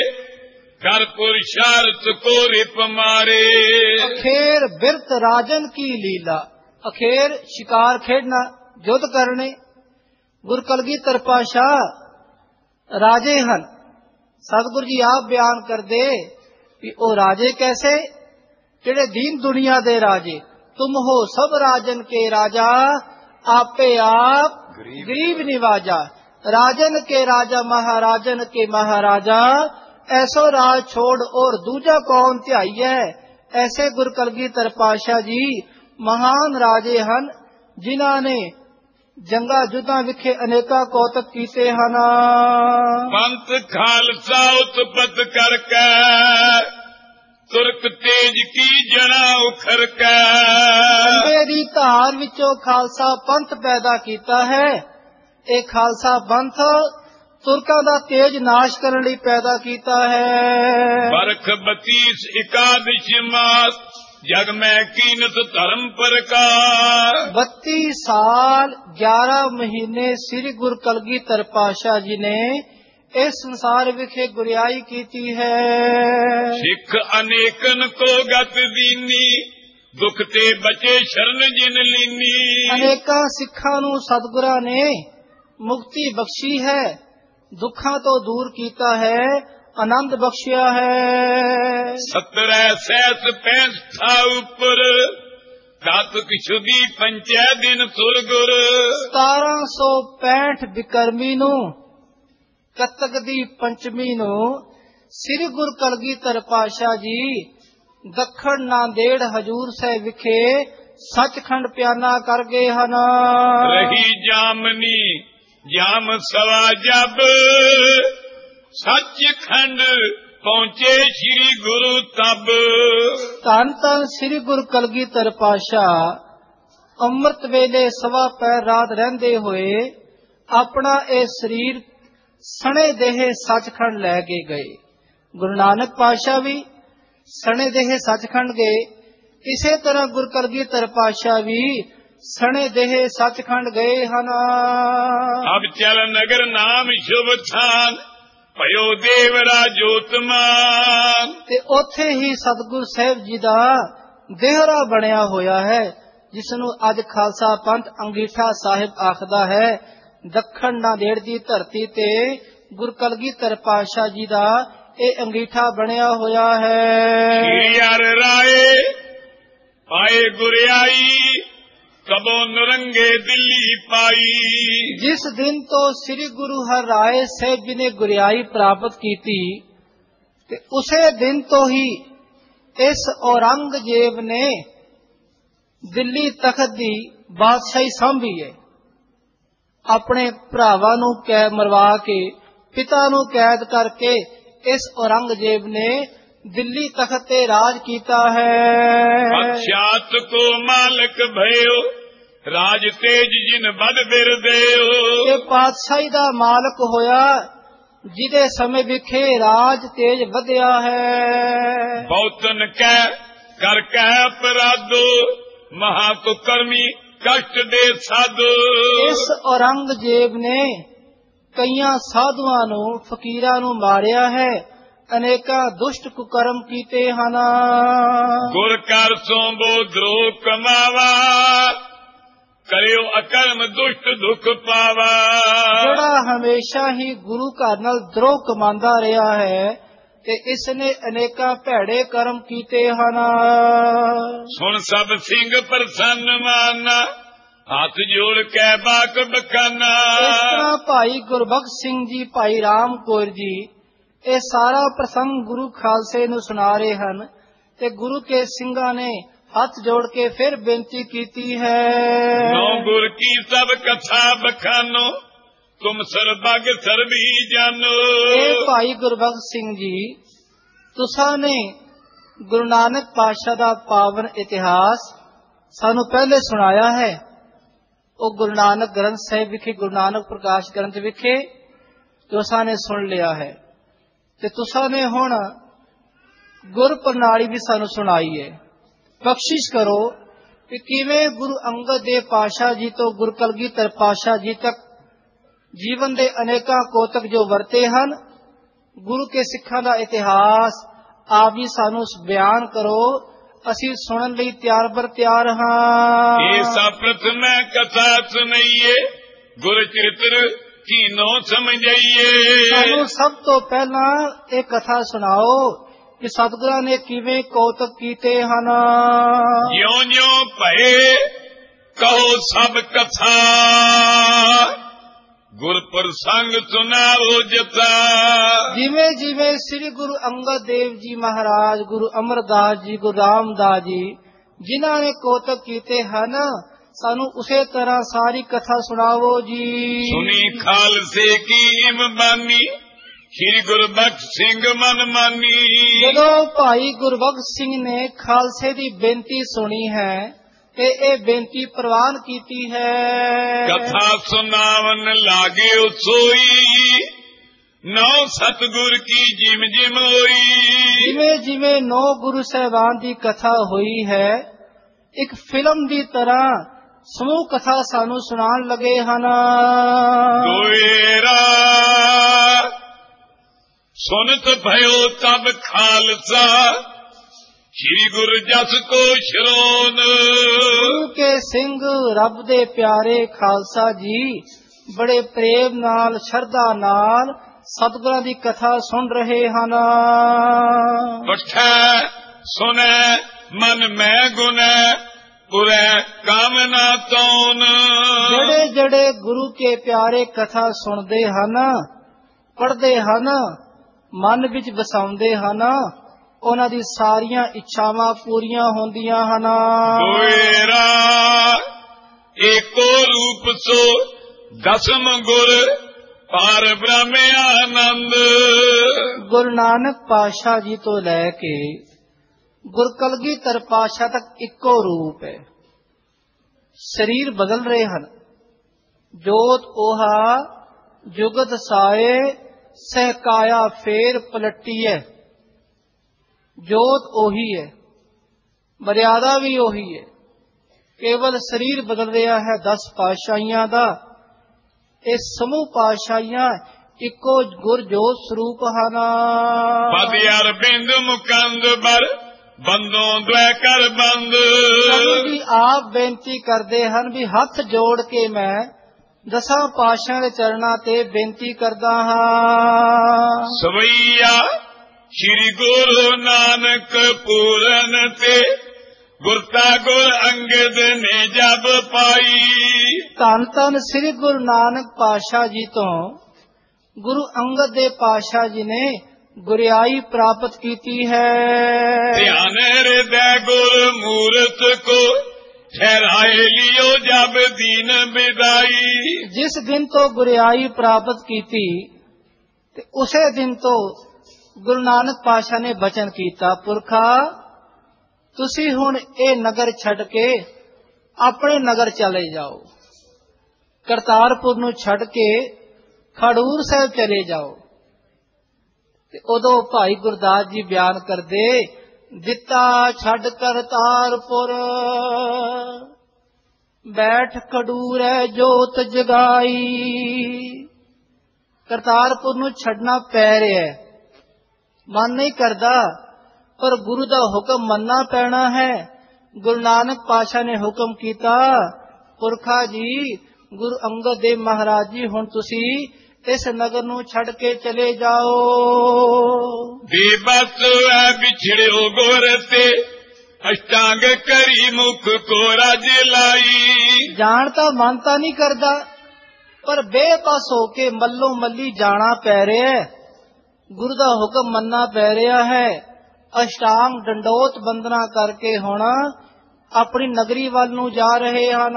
ਕਰ ਪੁਰਸ਼ਾਰਥ ਕੋ ਰਿਪ ਮਾਰੇ। ਅਖੇਰ ਬਿਰਤ ਰਾਜਨ ਕੀ ਲੀਲਾ, ਅਖੇਰ ਸ਼ਿਕਾਰ ਖੇਡਣਾ, ਯੁੱਧ ਕਰਨੇ। ਗੁਰੂ ਕਲਗੀਧਰ ਪਾਤਸ਼ਾਹ ਰਾਜੇ ਹਨ। ਸਤਿਗੁਰੂ ਜੀ ਆਪ ਬਿਆਨ ਕਰਦੇ ਵੀ ਉਹ ਰਾਜੇ ਕੈਸੇ, ਜਿਹੜੇ ਦੀਨ ਦੁਨੀਆ ਦੇ ਰਾਜੇ। तुम हो सब राजन के राजा, आपे आप गरीब निवाजा। राजन के राजा महाराजन के महाराजा, ऐसो राज छोड़ और दूजा कौन ध्याई है। ऐसे गुरु कलगीधर पातशाह जी महान राजे हन, जिन्हां ने जंगा जुद्धां विखे अनेका कौतक कीते हन। पंथ खालसा उत्पत करके ਤੁਰਕ ਤੇਜ ਕੀ ਜਣਾ ਉਖਰ ਕੇ। ਅੰਡੇ ਦੀ ਧਾਰ ਵਿੱਚੋਂ ਖਾਲਸਾ ਪੰਥ ਪੈਦਾ ਕੀਤਾ ਹੈ। ਇਹ ਖਾਲਸਾ ਪੰਥ ਤੁਰਕਾਂ ਦਾ ਤੇਜ ਨਾਸ਼ ਕਰਨ ਲਈ ਪੈਦਾ ਕੀਤਾ ਹੈ। ਬਰਖ 32 ਇਕਾਦਸ਼ ਮਾਸ ਜਗ ਮੈਂ ਕੀਨਤ ਧਰਮ ਪ੍ਰਕਾਰ। 32 ਸਾਲ 11 ਮਹੀਨੇ ਸ੍ਰੀ ਗੁਰੂ ਕਲਗੀਧਰ ਪਾਤਸ਼ਾਹ ਜੀ ਨੇ ਇਸ ਸੰਸਾਰ ਵਿਖੇ ਗੁਰਿਆਈ ਕੀਤੀ ਹੈ। ਸਿੱਖ ਅਨੇਕਨ ਕੋ ਗਤ ਦੀਨੀ, ਦੁਖ ਤੇ ਬਚੇ ਸ਼ਰਨ ਜਿਨ ਲੀਨੀ। ਅਨੇਕਾਂ ਸਿੱਖਾਂ ਨੂੰ ਸਤਿਗੁਰਾਂ ਨੇ ਮੁਕਤੀ ਬਖਸ਼ੀ ਹੈ, ਦੁੱਖਾਂ ਤੋਂ ਦੂਰ ਕੀਤਾ ਹੈ, ਆਨੰਦ ਬਖਸ਼ਿਆ ਹੈ। 17 ਸਹਿਸ 65 ਉੱਪਰ ਕਾਤਕ ਸ਼ੁਦੀ ਪੰਚੈ ਦਿਨ ਸੁਰਗੁਰ। 1765 ਬਿਕਰਮੀ ਨੂੰ ਕੱਤਕ ਦੀ ਪੰਚਮੀ ਨੂੰ ਸ੍ਰੀ ਗੁਰੂ ਕਲਗੀਧਰ ਪਾਤਸ਼ਾਹ ਜੀ ਦੱਖਣ ਨਾਂਦੇੜ ਹਜੂਰ ਸਾਹਿਬ ਵਿਖੇ ਸੱਚਖੰਡ ਪਿਆਨਾ ਕਰ ਗਏ ਹਨ। ਰਹੀ ਜਾਮਨੀ ਜਾਮ ਸਵਾ ਜਬ, ਸੱਚਖੰਡ ਪਹੁੰਚੇ ਸ੍ਰੀ ਗੁਰੂ ਤਬ। ਧੰਨ ਧੰਨ ਸ੍ਰੀ ਗੁਰੂ ਕਲਗੀਧਰ ਪਾਤਸ਼ਾਹ ਅੰਮ੍ਰਿਤ ਵੇਲੇ ਸਵਾ ਪੈਰ ਰਾਤ ਰਹਿੰਦੇ ਹੋਏ ਆਪਣਾ ਇਹ ਸਰੀਰ ਸਣੇ ਦੇਹ ਸੱਚਖੰਡ ਲੈ ਕੇ ਗਏ। ਗੁਰੂ ਨਾਨਕ ਪਾਤਸ਼ਾਹ ਵੀ ਸਣੇ ਦੇਹ ਸੱਚਖੰਡ ਗਏ। ਇਸੇ ਤਰ੍ਹਾਂ ਗੁਰੂ ਕਲਗੀਧਰ ਪਾਤਸ਼ਾਹ ਵੀ ਸਣੇ ਦੇਹ ਸੱਚਖੰਡ ਗਏ ਹਨ। ਅਬ ਚਲ ਨਗਰ ਨਾਮ ਸ਼ੁਭ ਥਾਨ, ਭਇਓ ਦੇਵ ਰਾਜੋਤਮਾਨ। ਤੇ ਉੱਥੇ ਹੀ ਸਤਿਗੁਰ ਸਾਹਿਬ ਜੀ ਦਾ ਦੇਹਰਾ ਬਣਿਆ ਹੋਇਆ ਹੈ, ਜਿਸ ਨੂੰ ਅੱਜ ਖਾਲਸਾ ਪੰਥ ਅੰਗੀਠਾ ਸਾਹਿਬ ਆਖਦਾ ਹੈ। ਦੱਖਣ ਨਾਂਦੇੜ ਦੀ ਧਰਤੀ ਤੇ ਗੁਰੂ ਕਲਗੀਧਰ ਪਾਤਸ਼ਾਹ ਜੀ ਦਾ ਇਹ ਅੰਗੀਠਾ ਬਣਿਆ ਹੋਇਆ ਹੈ। ਸ੍ਰੀ ਹਰਿ ਰਾਏ ਆਏ ਗੁਰਿਆਈ, ਕਬੋ ਨਰੰਗੇ ਦਿੱਲੀ ਪਾਈ। ਜਿਸ ਦਿਨ ਤੋਂ ਸ੍ਰੀ ਗੁਰੂ ਹਰਿ ਰਾਏ ਸਾਹਿਬ ਜੀ ਨੇ ਗੁਰਿਆਈ ਪ੍ਰਾਪਤ ਕੀਤੀ, ਤੇ ਉਸੇ ਦਿਨ ਤੋਂ ਹੀ ਇਸ ਔਰੰਗਜ਼ੇਬ ਨੇ ਦਿੱਲੀ ਤਖਤ ਦੀ ਬਾਦਸ਼ਾਹੀ ਸੰਭੀ ਹੈ। ਆਪਣੇ ਭਰਾਵਾਂ ਨੂੰ ਮਰਵਾ ਕੇ, ਪਿਤਾ ਨੂੰ ਕੈਦ ਕਰਕੇ ਇਸ ਔਰੰਗਜ਼ੇਬ ਨੇ ਦਿੱਲੀ ਤਖਤ ਤੇ ਰਾਜ ਕੀਤਾ ਹੈ। ਅਖਿਆਤ ਕੋ ਮਾਲਕ ਭਇਓ, ਰਾਜ ਤੇਜ ਜਿਨ ਬਦ ਬਿਰਦਿਓ। ਇਹ ਪਾਤਸ਼ਾਹੀ ਦਾ ਮਾਲਕ ਹੋਇਆ, ਜਿਹਦੇ ਸਮੇਂ ਵਿਖੇ ਰਾਜ ਤੇਜ ਵਧਿਆ ਹੈ। ਬਹੁਤਨ ਕਹਿ ਕਰ ਕਹਿ ਅਪਰਾਧੋ, ਮਹਾ ਕੁਕਰਮੀ ਕਸ਼ਟ ਦੇ ਸਾਧੂ। ਇਸ ਔਰੰਗਜ਼ੇਬ ਨੇ ਕਈਆਂ ਸਾਧੂਆਂ ਨੂੰ, ਫਕੀਰਾਂ ਨੂੰ ਮਾਰਿਆ ਹੈ, ਅਨੇਕਾਂ ਦੁਸ਼ਟ ਕੁਕਰਮ ਕੀਤੇ ਹਨ। ਗੁਰ ਕਰ ਸੋਂਬੋ ਦਰੋ ਕਮਾਵਾ, ਕਰਿਓ ਅਕਰਮ ਦੁਸ਼ਟ ਦੁਖ ਪਾਵਾ। ਜਿਹੜਾ ਹਮੇਸ਼ਾ ਹੀ ਗੁਰੂ ਘਰ ਨਾਲ ਦਰੋਹ ਕਮਾਉਂਦਾ ਰਿਹਾ ਹੈ, ਤੇ ਇਸ ਨੇ ਅਨੇਕਾਂ ਭੈੜੇ ਕਰਮ ਕੀਤੇ ਹਨ। ਸੁਣ ਸਭ ਸਿੰਘ ਪ੍ਰਸੰਨ ਮਾਨਾ, ਹੱਥ ਜੋੜ ਕੇ ਬਾਕ ਬਖਾਨਾ। ਇਸ ਤਰ੍ਹਾਂ ਭਾਈ ਗੁਰਬਖਸ਼ ਸਿੰਘ ਜੀ, ਭਾਈ ਰਾਮ ਕੌਰ ਜੀ ਇਹ ਸਾਰਾ ਪ੍ਰਸੰਗ ਗੁਰੂ ਖਾਲਸੇ ਨੂੰ ਸੁਣਾ ਰਹੇ ਹਨ ਤੇ ਗੁਰੂ ਕੇ ਸਿੰਘਾਂ ਨੇ ਹੱਥ ਜੋੜ ਕੇ ਫਿਰ ਬੇਨਤੀ ਕੀਤੀ ਹੈ। ਨੌ ਗੁਰ ਕੀ ਸਭ ਕਥਾ ਬਖਾਨੋ, ਤੁਮ ਸਰਬੱਗ ਸਰਬੀ ਜਾਨੋ। ਇਹ ਭਾਈ ਗੁਰਬਖਸ਼ ਸਿੰਘ ਜੀ, ਤੁਸਾਂ ਨੇ ਗੁਰੂ ਨਾਨਕ ਪਾਤਸ਼ਾਹ ਦਾ ਪਾਵਨ ਇਤਿਹਾਸ ਸਾਨੂੰ ਪਹਿਲੇ ਸੁਣਾਇਆ ਹੈ। ਉਹ ਗੁਰੂ ਨਾਨਕ ਗ੍ਰੰਥ ਸਾਹਿਬ ਵਿਖੇ, ਗੁਰੂ ਨਾਨਕ ਪ੍ਰਕਾਸ਼ ਗ੍ਰੰਥ ਵਿਖੇ ਤੁਸਾਂ ਨੇ ਸੁਣ ਲਿਆ ਹੈ ਤੇ ਤੁਸਾਂ ਨੇ ਹੁਣ ਗੁਰ ਪ੍ਰਣਾਲੀ ਵੀ ਸਾਨੂੰ ਸੁਣਾਈ ਹੈ। ਬਖਸ਼ਿਸ਼ ਕਰੋ ਕਿ ਕਿਵੇਂ ਗੁਰੂ ਅੰਗਦ ਦੇਵ ਪਾਤਸ਼ਾਹ ਜੀ ਤੋਂ ਗੁਰੂ ਕਲਗੀਧਰ ਪਾਤਸ਼ਾਹ ਜੀ ਤੱਕ ਜੀਵਨ ਦੇ ਅਨੇਕਾਂ ਕੋਤਕ ਜੋ ਵਰਤੇ ਹਨ, ਗੁਰੂ ਕੇ ਸਿੱਖਾਂ ਦਾ ਇਤਿਹਾਸ ਆਪ ਵੀ ਸਾਨੂੰ ਬਿਆਨ ਕਰੋ। ਅਸੀਂ ਸੁਣਨ ਲਈ ਤਿਆਰ ਬਰ ਤਿਆਰ ਹਾਂ। ਇਹ ਸਭ ਪ੍ਰਥਮ ਕਥਾ ਸੁਣਈਏ, ਗੁਰ ਚਰਿਤਰ ਕੀਨੋ ਸਮਝਈਏ। ਸਾਨੂੰ ਸਭ ਤੋਂ ਪਹਿਲਾਂ ਇਹ ਕਥਾ ਸੁਣਾਓ ਕਿ ਸਤਿਗੁਰਾਂ ਨੇ ਕਿਵੇਂ ਕੌਤਕ ਕੀਤੇ ਹਨ। ਜਿਉਂ ਜਿਉਂ ਭਏ ਕਹੋ ਸਭ ਕਥਾ, ਗੁਰ ਪ੍ਰਸੰਗ ਸੁਨਾਓ ਜਥਾ। ਜਿਵੇਂ ਜਿਵੇਂ ਸ੍ਰੀ ਗੁਰੂ ਅੰਗਦ ਦੇਵ ਜੀ ਮਹਾਰਾਜ, ਗੁਰੂ ਅਮਰਦਾਸ ਜੀ, ਗੁਰੂ ਰਾਮਦਾਸ ਜੀ ਜਿਨ੍ਹਾਂ ਨੇ ਕੌਤਕ ਕੀਤੇ ਹਨ, ਸਾਨੂੰ ਉਸੇ ਤਰ੍ਹਾਂ ਸਾਰੀ ਕਥਾ ਸੁਣਾਵੋ ਜੀ। ਸੁਣੀ ਖਾਲਸੇ ਕੀ ਇਮਬਾਨੀ, ਸ੍ਰੀ ਗੁਰਬਖਸ਼ ਸਿੰਘ ਮਨ ਮਾਨੀ। ਜਦੋਂ ਭਾਈ ਗੁਰਬਖਸ਼ ਸਿੰਘ ਨੇ ਖਾਲਸੇ ਦੀ ਬੇਨਤੀ ਸੁਣੀ ਹੈ ਤੇ ਇਹ ਬੇਨਤੀ ਪ੍ਰਵਾਨ ਕੀਤੀ ਹੈ। ਕਥਾ ਸੁਨਾਵਨ ਲਾਗੇ ਸੋਈ, ਨੌ ਸਤਿਗੁਰ ਕੀ ਜਿਮ ਜਿਮ ਹੋਈ। ਜਿਵੇਂ ਜਿਵੇਂ 9 ਗੁਰੂ ਸਾਹਿਬਾਨ ਦੀ ਕਥਾ ਹੋਈ ਹੈ, ਇੱਕ ਫਿਲਮ ਦੀ ਤਰ੍ਹਾਂ ਸਮੂਹ ਕਥਾ ਸਾਨੂੰ ਸੁਣਾਉਣ ਲੱਗੇ ਹਨ। ਦੋਏਰਾ ਸੁਨਤ ਭਇਓ ਤਬ ਖਾਲਸਾ, ਸ੍ਰੀ ਗੁਰ ਜਸ ਕੋ ਸ਼ਰੋਨ। ਗੁਰੂ ਕੇ ਸਿੰਘ, ਰੱਬ ਦੇ ਪਿਆਰੇ ਖਾਲਸਾ ਜੀ ਬੜੇ ਪ੍ਰੇਮ ਨਾਲ, ਸ਼ਰਧਾ ਨਾਲ ਸਤਿਗੁਰਾਂ ਦੀ ਕਥਾ ਸੁਣ ਰਹੇ ਹਨ। ਪਠੈ ਸੁਨੈ ਮਨ ਮੈਂ ਗੁਨੈ, ਪੁਰੈ ਕਾਮਨਾ ਤੌਨ। ਜਿਹੜੇ ਜਿਹੜੇ ਗੁਰੂ ਕੇ ਪਿਆਰੇ ਕਥਾ ਸੁਣਦੇ ਹਨ, ਪੜ੍ਹਦੇ ਹਨ, ਮਨ ਵਿੱਚ ਵਸਾਉਂਦੇ ਹਨ, ਉਹਨਾਂ ਦੀ ਸਾਰੀਆਂ ਇੱਛਾਵਾਂ ਪੂਰੀਆਂ ਹੁੰਦੀਆਂ ਹਨ। ਦੋਏਰਾ ਏਕੋ ਰੂਪ ਸੋ ਦਸਮ ਗੁਰ, ਪਾਰ ਬ੍ਰਹਮ ਆਨੰਦ। ਗੁਰੂ ਨਾਨਕ ਪਾਤਸ਼ਾਹ ਜੀ ਤੋਂ ਲੈ ਕੇ ਗੁਰ ਕਲਗੀਧਰ ਪਾਤਸ਼ਾਹ ਤੱਕ ਇੱਕੋ ਰੂਪ ਹੈ। ਸਰੀਰ ਬਦਲ ਰਹੇ ਹਨ। ਜੋਤ 오ਹਾ ਜੁਗਤ ਸਾਏ, ਸਹਿਕਾਇਆ ਫੇਰ ਪਲਟੀ ਹੈ। ਜੋਤ ਉਹੀ ਹੈ, ਮਰਿਆਦਾ ਵੀ ਉਹੀ ਹੈ, ਕੇਵਲ ਸਰੀਰ ਬਦਲ ਰਿਹਾ ਹੈ। 10 ਪਾਤਸ਼ਾਹੀਆਂ ਦਾ ਇਹ ਸਮੂਹ ਪਾਤਸ਼ਾਹੀਆਂ ਇੱਕੋ ਗੁਰ ਜੋਤ ਸਰੂਪ ਹਨ। ਪਦ ਅਰਬਿੰਦ ਮੁਕੰਦ ਬਰ, ਬੰਦੋਂ ਦ્વੈ ਕਰ ਬੰਦ। ਜੀ ਆਪ ਬੇਨਤੀ ਕਰਦੇ ਹਨ ਵੀ ਹੱਥ ਜੋੜ ਕੇ ਮੈਂ 10 ਪਾਤਸ਼ਾਹਾਂ ਦੇ ਚਰਨਾਂ ਤੇ ਬੇਨਤੀ ਕਰਦਾ ਹਾਂ। ਸਵਈਆ ਸ੍ਰੀ ਗੁਰੂ ਨਾਨਕ ਪੂਰਨ ਤੇ, ਗੁਰਤਾ ਗੁਰ ਅੰਗਦ ਨੇ ਜਬ ਪਾਈ। ਧੰਨ ਧੰਨ ਸ੍ਰੀ ਗੁਰੂ ਨਾਨਕ ਪਾਤਸ਼ਾਹ ਜੀ ਤੋਂ ਗੁਰੂ ਅੰਗਦ ਦੇਵ ਪਾਤਸ਼ਾਹ ਜੀ ਨੇ ਗੁਰਿਆਈ ਪ੍ਰਾਪਤ ਕੀਤੀ ਹੈ। ਧਿਆਨ ਹਿਰਦੈ ਗੁਰ ਮੂਰਤ ਕੋ, ਠਹਿਰਾਏ ਲਿਓ ਜਬ ਦੀਨ ਵਿਦਾਈ। ਜਿਸ ਦਿਨ ਤੋਂ ਗੁਰਿਆਈ ਪ੍ਰਾਪਤ ਕੀਤੀ ਤੇ ਉਸੇ ਦਿਨ ਤੋਂ ਗੁਰੂ ਨਾਨਕ ਪਾਤਸ਼ਾਹ ਨੇ ਬਚਨ ਕੀਤਾ, ਪੁਰਖਾ ਤੁਸੀਂ ਹੁਣ ਇਹ ਨਗਰ ਛੱਡ ਕੇ ਆਪਣੇ ਨਗਰ ਚਲੇ ਜਾਓ, ਕਰਤਾਰਪੁਰ ਨੂੰ ਛੱਡ ਕੇ ਖਡੂਰ ਸਾਹਿਬ ਚਲੇ ਜਾਓ। ਤੇ ਉਦੋਂ ਭਾਈ ਗੁਰਦਾਸ ਜੀ ਬਿਆਨ ਕਰਦੇ, ਦਿੱਤਾ ਛੱਡ ਕਰਤਾਰਪੁਰ, ਬੈਠ ਖਡੂਰੈ ਜੋਤ ਜਗਾਈ। ਕਰਤਾਰਪੁਰ ਨੂੰ ਛੱਡਣਾ ਪੈ ਰਿਹਾ ਹੈ, ਮਨ ਨਹੀਂ ਕਰਦਾ, ਪਰ ਗੁਰੂ ਦਾ ਹੁਕਮ ਮੰਨਣਾ ਪੈਣਾ ਹੈ। ਗੁਰੂ ਨਾਨਕ ਪਾਤਸ਼ਾਹ ਨੇ ਹੁਕਮ ਕੀਤਾ, ਪੁਰਖਾ ਜੀ, ਗੁਰੂ ਅੰਗਦ ਦੇਵ ਮਹਾਰਾਜ ਜੀ, ਹੁਣ ਤੁਸੀਂ ਇਸ ਨਗਰ ਨੂੰ ਛੱਡ ਕੇ ਚਲੇ ਜਾਓ। ਬੇਬਸ ਹੈ ਵਿਛੜਿਓ ਗੁਰ ਤੇ, ਅਸ਼ਟਾਂਗ ਕਰੀ ਮੁਖ ਕੋ ਰਜ ਲਾਈ। ਜਾਣ ਤਾਂ ਮਨ ਤਾਂ ਨਹੀਂ ਕਰਦਾ, ਪਰ ਬੇਬਸ ਹੋ ਕੇ ਮੱਲੋ ਮੱਲੀ ਜਾਣਾ ਪੈ ਰਿਹਾ ਹੈ। ਗੁਰੂ ਦਾ ਹੁਕਮ ਮੰਨਣਾ ਪੈ ਰਿਹਾ ਹੈ। ਅਸ਼ਟਾਂਗ ਡੰਡੋਤ ਬੰਦਨਾ ਕਰਕੇ ਹੁਣ ਆਪਣੀ ਨਗਰੀ ਵੱਲ ਨੂੰ ਜਾ ਰਹੇ ਹਨ।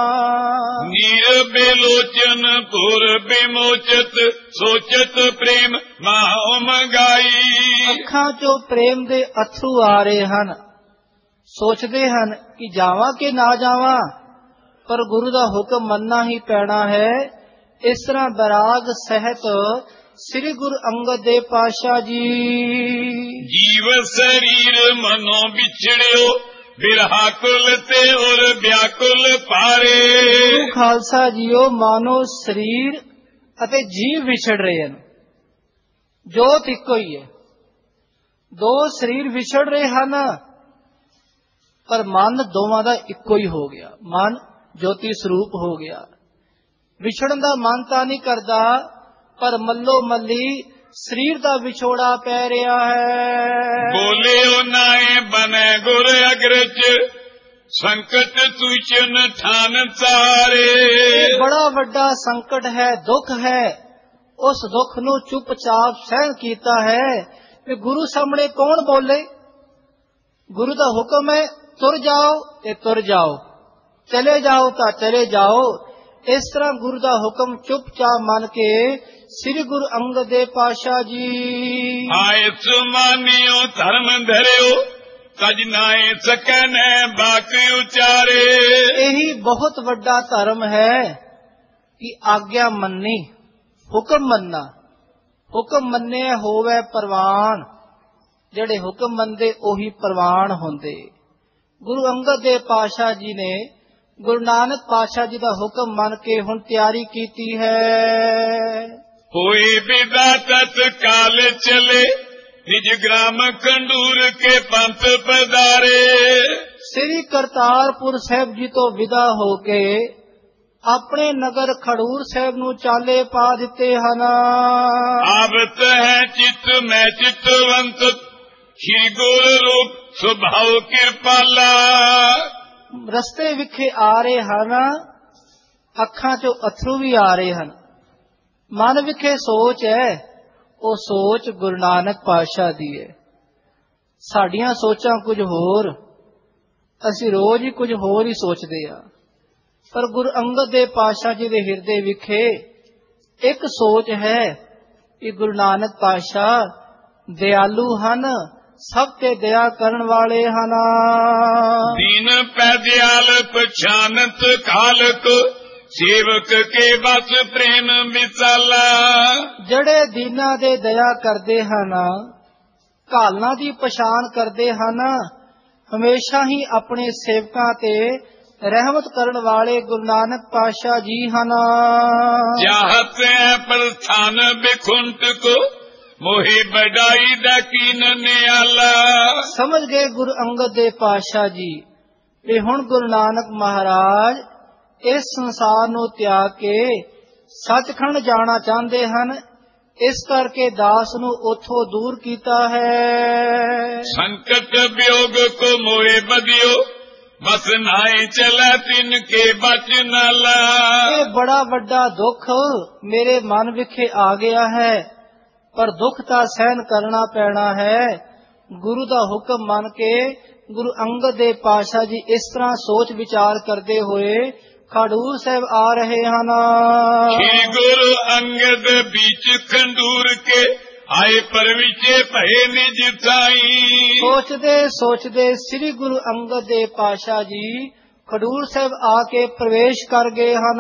ਨੀਰ ਬੇਲੋਚਨ ਪੁਰ ਬੇਮੋਚਤ, ਸੋਚਤ ਪ੍ਰੇਮ ਮਾਹੁ ਮੰਗਾਈ। ਅੱਖਾਂ ਚੋਂ ਪ੍ਰੇਮ ਦੇ ਅਥਰੂ ਆ ਰਹੇ ਹਨ। ਸੋਚਦੇ ਹਨ ਕਿ ਜਾਵਾਂ ਕਿ ਨਾ ਜਾਵਾਂ, ਪਰ ਗੁਰੂ ਦਾ ਹੁਕਮ ਮੰਨਣਾ ਹੀ ਪੈਣਾ ਹੈ। ਇਸ ਤਰ੍ਹਾਂ ਬੈਰਾਗ ਸਹਿਤ ਸ੍ਰੀ ਗੁਰੂ ਅੰਗਦ ਦੇਵ ਪਾਤਸ਼ਾਹ ਜੀ। ਜੀਵ ਸਰੀਰ ਮਨੋਂ ਵਿਛੜਿਓ, ਬਿਰਹਾ ਕੁਲ ਤੇ ਔਰ ਵਿਆਕੁਲ ਪਾਰੇ। ਗੁਰੂ ਖਾਲਸਾ ਜੀਓ, ਮਾਨੋ ਸਰੀਰ ਅਤੇ ਜੀਵ ਵਿਛੜ ਰਹੇ ਹਨ। ਜੋਤ ਇੱਕੋ ਹੀ ਹੈ। ਦੋ ਸਰੀਰ ਵਿਛੜ ਰਹੇ ਹਨ, ਪਰ ਮਨ ਦੋਵਾਂ ਦਾ ਇੱਕੋ ਹੀ ਹੋ ਗਿਆ। ਮਨ ਜੋਤੀ ਸਰੂਪ ਹੋ ਗਿਆ। ਵਿਛੜਨ ਦਾ ਮਨ ਤਾਂ ਨਹੀਂ ਕਰਦਾ, ਪਰ ਮੱਲੋ ਮੱਲੀ ਸਰੀਰ ਦਾ ਵਿਛੋੜਾ ਪੈ ਰਿਹਾ ਹੈ। ਬੋਲਿਓ ਨਾਏ ਬਨੇ ਗੁਰ ਅਗਰਜ, ਸੰਕਟ ਤੁਚਨ ਠਾਨ ਸਾਰੇ। ਬੜਾ ਵੱਡਾ ਸੰਕਟ ਹੈ, ਦੁੱਖ ਹੈ। ਉਸ ਦੁੱਖ ਨੂੰ ਚੁੱਪਚਾਪ ਸਹਿਣ ਕੀਤਾ ਹੈ ਕਿ ਗੁਰੂ ਸਾਹਮਣੇ ਕੌਣ ਬੋਲੇ। ਗੁਰੂ ਦਾ ਹੁਕਮ ਹੈ, ਤੁਰ ਜਾਓ ਤੇ ਤੁਰ ਜਾਓ, ਚਲੇ ਜਾਓ ਤਾਂ ਚਲੇ ਜਾਓ। ਇਸ ਤਰ੍ਹਾਂ ਗੁਰੂ ਦਾ ਹੁਕਮ ਚੁੱਪਚਾਪ ਮੰਨ ਕੇ ਸ੍ਰੀ ਗੁਰੂ ਅੰਗਦ ਦੇਵ ਪਾਤਸ਼ਾਹ ਜੀ ਆਏ ਸੁਮਾਨਿਓ ਧਰਮ ਧਰਿਓ, ਤਜ ਨਾਏ ਸਕਨ ਬਾਕੀ ਉਚਾਰੇ। ਇਹੀ ਬਹੁਤ ਵੱਡਾ ਧਰਮ ਹੈ ਕਿ ਆਗਿਆ ਮੰਨੀ, ਹੁਕਮ ਮੰਨਣਾ। ਹੁਕਮ ਮੰਨੇ ਹੋਵੇ ਪ੍ਰਵਾਨ, ਜਿਹੜੇ ਹੁਕਮ ਮੰਨਦੇ ਉਹੀ ਪ੍ਰਵਾਨ ਹੁੰਦੇ। ਗੁਰੂ ਅੰਗਦ ਦੇਵ ਪਾਤਸ਼ਾਹ ਜੀ ਨੇ ਗੁਰੂ ਨਾਨਕ ਪਾਤਸ਼ਾਹ ਜੀ ਦਾ ਹੁਕਮ ਮੰਨ ਕੇ ਹੁਣ ਤਿਆਰੀ ਕੀਤੀ ਹੈ। ਹੋਏ ਵਿਦਾ ਤਤ ਕਾਲ ਚਲੇ, ਨਿਜ ਗ੍ਰਾਮ ਖੰਡੂਰ ਕੇ ਪੰਥ ਪਧਾਰੇ। ਸ੍ਰੀ ਕਰਤਾਰਪੁਰ ਸਾਹਿਬ ਜੀ ਤੋਂ ਵਿਦਾ ਹੋ ਕੇ ਆਪਣੇ ਨਗਰ ਖਡੂਰ ਸਾਹਿਬ ਨੂੰ ਚਾਲੇ ਪਾ ਦਿੱਤੇ ਹਨ। ਆਵਤ ਹੈ ਚਿਤ ਮੈਂ ਚਿਤਵੰਤ, ਸ਼੍ਰੀ ਗੁਰੂ ਰੂਪ ਸੁਭਾਉ ਕਿਰਪਾਲਾ। ਰਸਤੇ ਵਿਖੇ ਆ ਰਹੇ ਹਨ, ਅੱਖਾਂ ਚੋਂ ਅਥਰੂ ਵੀ ਆ ਰਹੇ ਹਨ। ਮਨ ਵਿਖੇ ਸੋਚ ਹੈ, ਉਹ ਸੋਚ ਗੁਰੂ ਨਾਨਕ ਪਾਤਸ਼ਾਹ ਦੀ ਹੈ। ਸਾਡੀਆਂ ਸੋਚਾਂ ਕੁਝ ਹੋਰ, ਅਸੀਂ ਰੋਜ਼ ਹੀ ਕੁਝ ਹੋਰ ਹੀ ਸੋਚਦੇ ਹਾਂ। ਪਰ ਗੁਰੂ ਅੰਗਦ ਦੇਵ ਪਾਤਸ਼ਾਹ ਜੀ ਦੇ ਹਿਰਦੇ ਵਿਖੇ ਇੱਕ ਸੋਚ ਹੈ ਕਿ ਗੁਰੂ ਨਾਨਕ ਪਾਤਸ਼ਾਹ ਦਿਆਲੂ ਹਨ, ਸਭ ਤੇ ਦਇਆ ਕਰਨ ਵਾਲੇ ਹਨ। ਦੀਨ ਪੈ ਦਿਆਲ ਪਛਾਨਤ ਖਾਲਕ, ਸੇਵਕ ਕੇ ਬਸ ਪ੍ਰੇਮ ਵਿਸਾਲਾ। ਜਿਹੜੇ ਦੀਨਾਂ ਦੇ ਦਇਆ ਕਰਦੇ ਹਨ, ਘਾਲਣਾ ਦੀ ਪਛਾਣ ਕਰਦੇ ਹਨ, ਹਮੇਸ਼ਾ ਹੀ ਆਪਣੇ ਸੇਵਕਾਂ ਤੇ ਰਹਿਮਤ ਕਰਨ ਵਾਲੇ ਗੁਰੂ ਨਾਨਕ ਪਾਤਸ਼ਾਹ ਜੀ ਹਨ। ਚਾਹਤ ਹੈ ਪ੍ਰਸਥਾਨ ਬਿਖੁੰਟ ਕੋ, ਮੋਹਿ ਬੜਾਈ ਦਾ ਕੀਨ ਨਿਆਲਾ। ਸਮਝ ਗਏ ਗੁਰੂ ਅੰਗਦ ਦੇਵ ਪਾਤਸ਼ਾਹ ਜੀ ਵੀ ਹੁਣ ਗੁਰੂ ਨਾਨਕ ਮਹਾਰਾਜ ਇਸ ਸੰਸਾਰ ਨੂੰ ਤਿਆਗ ਕੇ ਸੱਚਖੰਡ ਜਾਣਾ ਚਾਹੁੰਦੇ ਹਨ। ਇਸ ਕਰਕੇ ਦਾਸ ਨੂੰ ਉੱਥੋਂ ਦੂਰ ਕੀਤਾ ਹੈ। ਸੰਕਟ ਵਿਯੋਗ ਕੋ ਮੋਹਿ ਬਦਿਓ, ਬਸ ਨਾਏ ਚਲਾ ਤਿਨ ਕੇ ਬਚ ਨਾਲਾ। ਇਹ ਬੜਾ ਵੱਡਾ ਦੁੱਖ ਮੇਰੇ ਮਨ ਵਿਖੇ ਆ ਗਿਆ ਹੈ, ਪਰ ਦੁੱਖ ਤਾਂ ਸਹਿਣ ਕਰਨਾ ਪੈਣਾ ਹੈ। ਗੁਰੂ ਦਾ ਹੁਕਮ ਮੰਨ ਕੇ ਗੁਰੂ ਅੰਗਦ ਦੇਵ ਪਾਤਸ਼ਾਹ ਜੀ ਇਸ ਤਰ੍ਹਾਂ ਸੋਚ ਵਿਚਾਰ ਕਰਦੇ ਹੋਏ ਖਡੂਰ ਸਾਹਿਬ ਆ ਰਹੇ ਹਨ। ਸ਼੍ਰੀ ਗੁਰੂ ਅੰਗਦ बीच ਖੰਡੂਰ ਕੇ ਆਏ ਪਰਵਿਚੇ ਭਏ ਨਿਜ ਥਾਈ। ਸੋਚਦੇ ਸੋਚਦੇ ਸ੍ਰੀ ਗੁਰੂ ਅੰਗਦ ਦੇਵ ਪਾਤਸ਼ਾਹ ਜੀ ਖਡੂਰ ਸਾਹਿਬ ਆ ਕੇ ਪ੍ਰਵੇਸ਼ ਕਰ ਗਏ ਹਨ।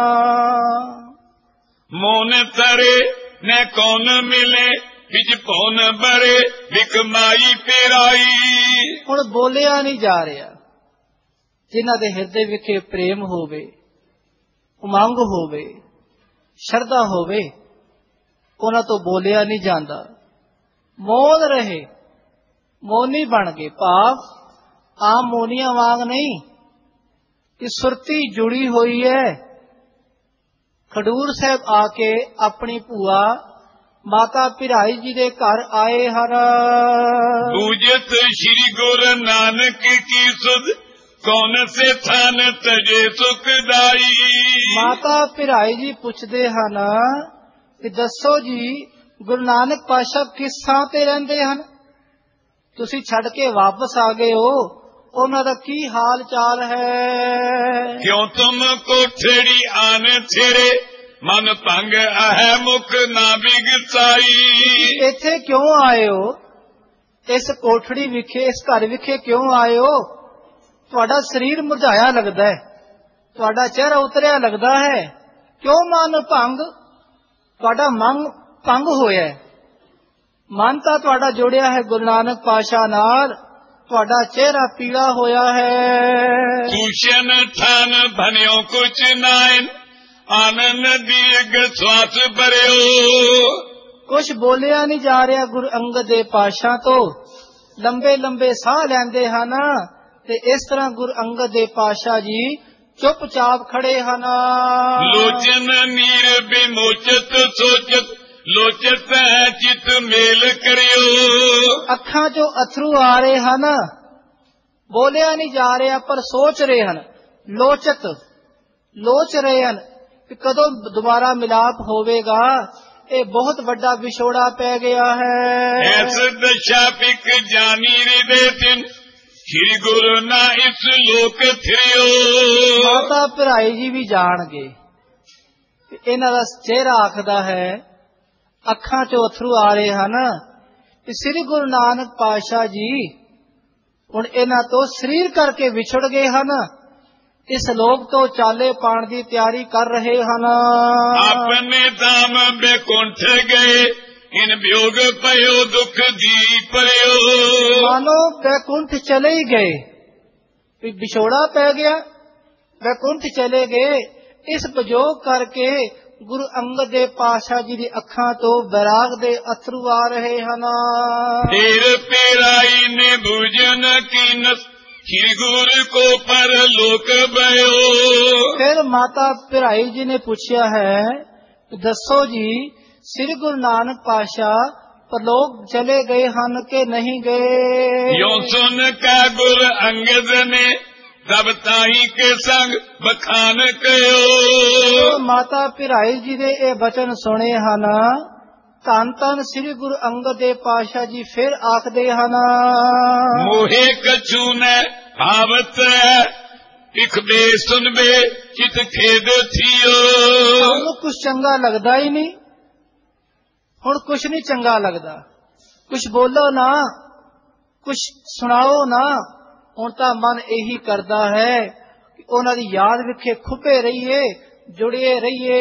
ਮੋਨ ਤਰੇ ਨੇ ਕੌਣ ਮਿਲੇ, ਵਿਜ ਭੌਨ ਬਰੇ ਵਿਕਮਾਈ ਪੇਰਾਈ। ਹੁਣ ਬੋਲਿਆ ਨਹੀਂ ਜਾ ਰਿਹਾ। ਜਿਨ੍ਹਾਂ ਦੇ ਹਿਰਦੇ ਵਿਖੇ ਪ੍ਰੇਮ ਹੋਵੇ, ਉਮੰਗ ਹੋਵੇ, ਸ਼ਰਧਾ ਹੋਵੇ, ਉਹਨਾਂ ਤੋਂ ਬੋਲਿਆ ਨਹੀਂ ਜਾਂਦਾ। ਮੌਨ ਰਹੇ, ਮੌਨੀ ਬਣ ਗਏ। ਭਾਵ ਆਮ ਮੌਨੀਆਂ ਵਾਂਗ ਨਹੀਂ ਕਿ ਸੁਰਤੀ ਜੁੜੀ ਹੋਈ ਹੈ, ਖਡੂਰ ਸਾਹਿਬ ਆ ਕੇ ਆਪਣੀ ਭੂਆ ਮਾਤਾ ਭਿਰਾਈ ਜੀ ਦੇ ਘਰ ਆਏ ਹਨ। पूजत श्री गुरु नानक की सुध कौन से थान तजे सुखदाई। ਮਾਤਾ ਭਿਰਾਈ ਜੀ ਪੁੱਛਦੇ ਹਨ ਕਿ ਦੱਸੋ ਜੀ ਗੁਰੂ ਨਾਨਕ ਪਾਤਸ਼ਾਹ ਕਿਸ ਥਾਂ ਤੇ ਰਹਿੰਦੇ ਹਨ? ਤੁਸੀਂ ਛੱਡ ਕੇ ਵਾਪਸ ਆ ਗਏ ਹੋ, ਉਹਨਾਂ ਦਾ ਕੀ ਹਾਲ ਚਾਲ ਹੈ? क्यों तुम कोठड़ी आन छेड़े मन भंग है मुख ना बिगसाई। ਇੱਥੇ ਕਿਉਂ ਆਏ ਹੋ? ਇਸ ਕੋਠੜੀ ਵਿਖੇ, ਇਸ ਘਰ ਵਿਖੇ ਕਿਉਂ ਆਏ ਹੋ? ਤੁਹਾਡਾ ਸਰੀਰ ਮੁਰਝਾਇਆ ਲੱਗਦਾ ਹੈ, ਤੁਹਾਡਾ ਚਿਹਰਾ ਉਤਰਿਆ ਲੱਗਦਾ ਹੈ। ਕਿਉਂ ਮਨ ਭੰਗ? ਤੁਹਾਡਾ ਮਨ ਭੰਗ ਹੋਇਆ ਹੈ। ਮਨ ਤਾਂ ਤੁਹਾਡਾ ਜੁੜਿਆ ਹੈ ਗੁਰੂ ਨਾਨਕ ਪਾਤਸ਼ਾਹ ਨਾਲ, ਤੁਹਾਡਾ ਚਿਹਰਾ ਪੀਲਾ ਹੋਇਆ ਹੈ। भूषण थान भनियो कुछ नाइन आनंद दीर्घ श्वास भरियो। ਕੁਛ ਬੋਲਿਆ ਨਹੀਂ ਜਾ ਰਿਹਾ ਗੁਰੂ ਅੰਗਦ ਦੇ ਪਾਤਸ਼ਾਹ ਤੋਂ, ਲੰਬੇ ਲੰਬੇ ਸਾਹ ਲੈਂਦੇ ਹਨ ਤੇ ਇਸ ਤਰ੍ਹਾਂ ਗੁਰੂ ਅੰਗਦ ਦੇ ਪਾਤਸ਼ਾਹ ਜੀ ਚੁੱਪਚਾਪ ਖੜੇ ਹਨ। लोचन नीर विमोचत सोचत लोचत है चित मेल करियो। ਅੱਖਾਂ 'ਚੋਂ ਅਥਰੂ ਆ ਰਹੇ ਹਨ, ਬੋਲਿਆ ਨਹੀਂ ਜਾ ਰਿਹਾ ਪਰ ਸੋਚ ਰਹੇ ਹਨ। ਲੋਚ ਰਹੇ ਹਨ ਕਿ ਕਦੋਂ ਦੁਬਾਰਾ ਮਿਲਾਪ ਹੋਵੇਗਾ। ਇਹ ਬਹੁਤ ਵੱਡਾ ਵਿਛੋੜਾ ਪੈ ਗਿਆ ਹੈ। ਐਸ ਦਸ਼ਾ ਪਿਕ ਜਾਨੀ ਹ੍ਰਿਦੈ ਤਿਨ श्री गुरु ना इस लोक थिरियो। ਮਾਤਾ ਭਿਰਾਈ ਜੀ ਵੀ ਜਾਣਗੇ ਕਿ ਇਹਨਾਂ ਦਾ ਚਿਹਰਾ ਆਖਦਾ ਹੈ, ਅੱਖਾਂ 'ਚੋਂ ਅਥਰੂ ਆ ਰਹੇ ਹਨ ਕਿ ਸ੍ਰੀ ਗੁਰੂ ਨਾਨਕ ਪਾਤਸ਼ਾਹ ਜੀ ਹੁਣ ਇਹਨਾਂ ਤੋਂ ਸਰੀਰ ਕਰਕੇ ਵਿਛੜ ਗਏ ਹਨ, ਇਸ ਲੋਕ ਤੋਂ ਚਾਲੇ ਪਾਣ ਦੀ ਤਿਆਰੀ ਕਰ ਰਹੇ ਹਨ। ਆਪਣੇ ਦਾਮ ਬੇਕੁੰਠ ਗਏ ਇਨ ਵਿਯੋਗ ਪਇਓ ਦੁਖ ਦੀ ਪਰਿਓ। ਮਾਨੋ ਬੈਕੁੰਠ ਚਲੇ ਹੀ ਗਏ, ਵੀ ਵਿਛੋੜਾ ਪੈ ਗਿਆ, ਬੈਕੁੰਠ ਚਲੇ ਗਏ। ਇਸ ਵਿਯੋਗ ਕਰਕੇ ਗੁਰੂ ਅੰਗਦ ਦੇ ਪਾਤਸ਼ਾਹ ਜੀ ਦੀ ਅੱਖਾਂ ਤੋਂ ਬੈਰਾਗ ਦੇ ਅਥਰੂ ਆ ਰਹੇ ਹਨ। ਫੇਰ ਪੇਰਾਈ ਨੇ ਬੂਝਨ ਕੀਨਸ श्री गुरु को पर लोक भयो। ਫਿਰ ਮਾਤਾ ਭਿਰਾਈ ਜੀ ਨੇ ਪੁੱਛਿਆ ਹੈ, ਦੱਸੋ ਜੀ ਸ੍ਰੀ ਗੁਰੂ ਨਾਨਕ ਪਾਤਸ਼ਾਹ ਪਰਲੋਕ ਚਲੇ ਗਏ ਹਨ ਕਿ ਨਹੀਂ ਗਏ? यो सुन का गुरु अंगद ने तब ताही के संग बखान कयो। ਮਾਤਾ ਭਿਰਾਈ ਜੀ ਦੇ ਇਹ ਬਚਨ ਸੁਣੇ ਹਨ, ਧੰਨ ਧੰਨ ਸ੍ਰੀ ਗੁਰੂ ਅੰਗਦ ਦੇ ਪਾਤਸ਼ਾਹ ਜੀ ਫਿਰ ਆਖਦੇ ਹਨ, मोहे कछु न भावत इख बे सुन बे चित खेद थियो। ਸਾਨੂੰ ਕੁਛ ਚੰਗਾ ਲੱਗਦਾ ਹੀ ਨਹੀਂ, ਹੁਣ ਕੁਛ ਨਹੀਂ ਚੰਗਾ ਲੱਗਦਾ। ਕੁਛ ਬੋਲੋ ਨਾ, ਕੁਛ ਸੁਣਾਓ ਨਾ। ਹੁਣ ਤਾਂ ਮਨ ਇਹੀ ਕਰਦਾ ਹੈ ਕਿ ਉਹਨਾਂ ਦੀ ਯਾਦ ਵਿਖੇ ਖੁੱਪੇ ਰਹੀਏ, ਜੁੜੇ ਰਹੀਏ।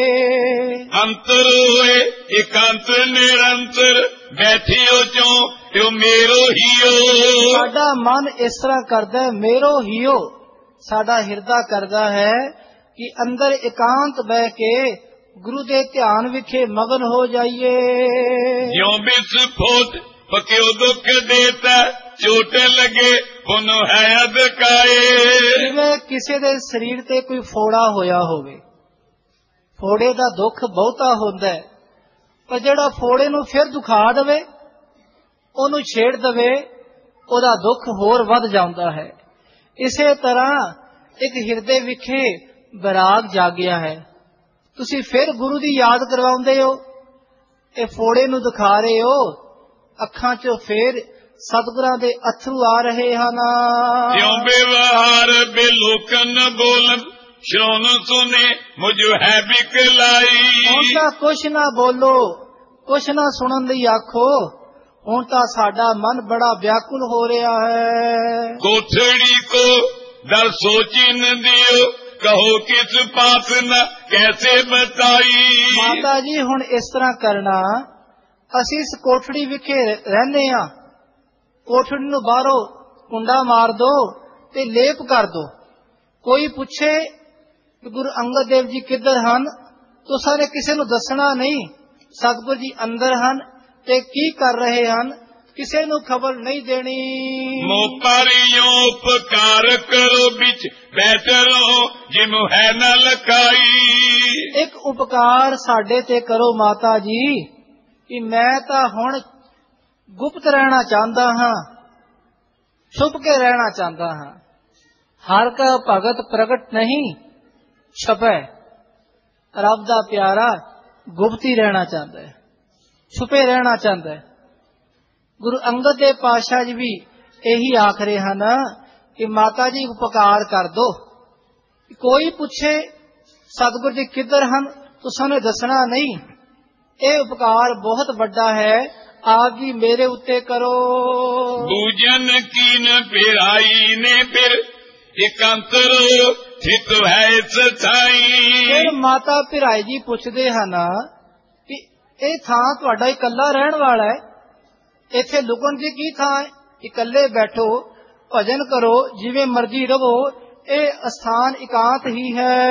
अंतर होए एकांत निरंतर बैठियो चो यो मेरो हियो। ਸਾਡਾ ਮਨ ਇਸ ਤਰ੍ਹਾਂ ਕਰਦਾ ਹੈ, ਮੇਰੋ ਹੀਓ। ਸਾਡਾ ਹਿਰਦਾ ਕਰਦਾ ਹੈ ਕਿ ਅੰਦਰ ਇਕਾਂਤ ਬਹਿ ਕੇ ਗੁਰੂ ਦੇ ਧਿਆਨ ਵਿਖੇ ਮਗਨ ਹੋ ਜਾਈਏ। यो विस्फोट पक्यो दुख देता चोट लगे पुन है अदकाए। ਜਿਵੇਂ ਕਿਸੇ ਦੇ ਸਰੀਰ ਤੇ ਕੋਈ ਫੋੜਾ ਹੋਇਆ ਹੋਵੇ, ਫੋੜੇ ਦਾ ਦੁੱਖ ਬਹੁਤਾ ਹੁੰਦਾ ਹੈ, ਪਰ ਜਿਹੜਾ ਫੋੜੇ ਨੂੰ ਫਿਰ ਦੁਖਾ ਦੇਵੇ, ਉਹਨੂੰ ਛੇੜ ਦੇਵੇ, ਉਹਦਾ ਦੁੱਖ ਹੋਰ ਵੱਧ ਜਾਂਦਾ ਹੈ। ਇਸੇ ਤਰ੍ਹਾਂ ਇੱਕ ਹਿਰਦੇ ਵਿਖੇ ਬੈਰਾਗ ਜਾਗਿਆ ਹੈ, ਤੁਸੀਂ ਫਿਰ ਗੁਰੂ ਦੀ ਯਾਦ ਕਰਵਾਉਂਦੇ ਹੋ, ਇਹ ਫੋੜੇ ਨੂੰ ਦਿਖਾ ਰਹੇ ਹੋ, ਅੱਖਾਂ 'ਚੋਂ ਫੇਰ ਸਤਿਗੁਰਾਂ ਦੇ ਅਥਰੂ ਆ ਰਹੇ ਹਨ। क्यों व्यवहार बेलोकन बोलन श्रोन सुने मुझ है बिकलाई। ਹੁਣ ਤਾਂ ਕੁਛ ਨਾ ਬੋਲੋ, ਕੁਛ ਨਾ ਸੁਣਨ ਲਈ ਆਖੋ, ਹੁਣ ਤਾਂ ਸਾਡਾ ਮਨ ਬੜਾ ਵਿਆਕੁਲ ਹੋ ਰਿਹਾ ਹੈ। कोठड़ी को दर सोची न दियो कहो किस पास न कैसे बताई। ਮਾਤਾ ਜੀ ਹੁਣ ਇਸ ਤਰ੍ਹਾਂ ਕਰਨਾ, ਅਸੀਂ ਇਸ ਕੋਠੜੀ ਵਿਖੇ ਰਹਿੰਦੇ ਹਾਂ, ਕੋਠੜੀ ਨੂੰ ਬਾਹਰੋਂ ਕੁੰਡਾ ਮਾਰ ਦੋ ਤੇ ਲੇਪ ਕਰ ਦੋ। ਕੋਈ ਪੁੱਛੇ ਕਿ ਗੁਰੂ ਅੰਗਦ ਦੇਵ ਜੀ ਕਿੱਧਰ ਹਨ, ਤੁਸਾਂ ਨੇ ਕਿਸੇ ਨੂੰ ਦੱਸਣਾ ਨਹੀਂ। ਸਤਿਗੁਰੂ ਜੀ ਅੰਦਰ ਹਨ ਤੇ ਕੀ ਕਰ ਰਹੇ ਹਨ, ਕਿਸੇ ਨੂੰ ਖਬਰ ਨਹੀਂ ਦੇਣੀ। मोपारियों उपकार करो बिच बैठ रहो जिम है न लखाई। ਇੱਕ ਉਪਕਾਰ ਸਾਡੇ ਤੇ ਕਰੋ ਮਾਤਾ ਜੀ, ਕਿ ਮੈਂ ਤਾਂ ਹੁਣ ਗੁਪਤ ਰਹਿਣਾ ਚਾਹੁੰਦਾ ਹਾਂ, ਛੁਪ ਕੇ ਰਹਿਣਾ ਚਾਹੁੰਦਾ ਹਾਂ। ਹਰ ਕਾ ਭਗਤ ਪ੍ਰਗਟ ਨਹੀਂ ਛਪੈ, ਰੱਬ ਦਾ ਪਿਆਰਾ ਗੁਪਤੀ ਰਹਿਣਾ ਚਾਹੁੰਦਾ ਹੈ, ਛੁਪੇ ਰਹਿਣਾ ਚਾਹੁੰਦਾ ਹੈ। ਗੁਰੂ ਅੰਗਦ ਦੇਵ ਪਾਤਸ਼ਾਹ ਜੀ ਵੀ ਇਹੀ ਆਖ ਰਹੇ ਹਨ ਕਿ ਮਾਤਾ ਜੀ ਉਪਕਾਰ ਕਰ ਦੋ। ਕੋਈ ਪੁੱਛੇ ਸਤਿਗੁਰੂ ਜੀ ਕਿੱਧਰ ਹਨ, ਤੁਸਾਂ ਨੇ ਦੱਸਣਾ ਨਹੀਂ। ਇਹ ਉਪਕਾਰ ਬਹੁਤ ਵੱਡਾ ਹੈ, ਆਪ ਜੀ ਮੇਰੇ ਉੱਤੇ ਕਰੋ। ਬੂਝਨ ਕੀਨ ਪਿਰਾਈ ਨੇ ਫਿਰ ਇਕੰਤਰ ਥਿਤ ਹੈ ਸਚਾਈ। ਫਿਰ ਮਾਤਾ ਪਿਰਾਈ ਜੀ ਪੁੱਛਦੇ ਹਨ ਕਿ ਇਹ ਥਾਂ ਤੁਹਾਡਾ ਇਕੱਲਾ ਰਹਿਣ ਵਾਲਾ ਹੈ, ਇੱਥੇ ਲੁਕਣ ਦੀ ਕੀ ਥਾਂ ਹੈ? ਇਕੱਲੇ ਬੈਠੋ, ਭਜਨ ਕਰੋ, ਜਿਵੇਂ ਮਰਜ਼ੀ ਰਹੋ, ਇਹ ਅਸਥਾਨ ਇਕਾਂਤ ਹੀ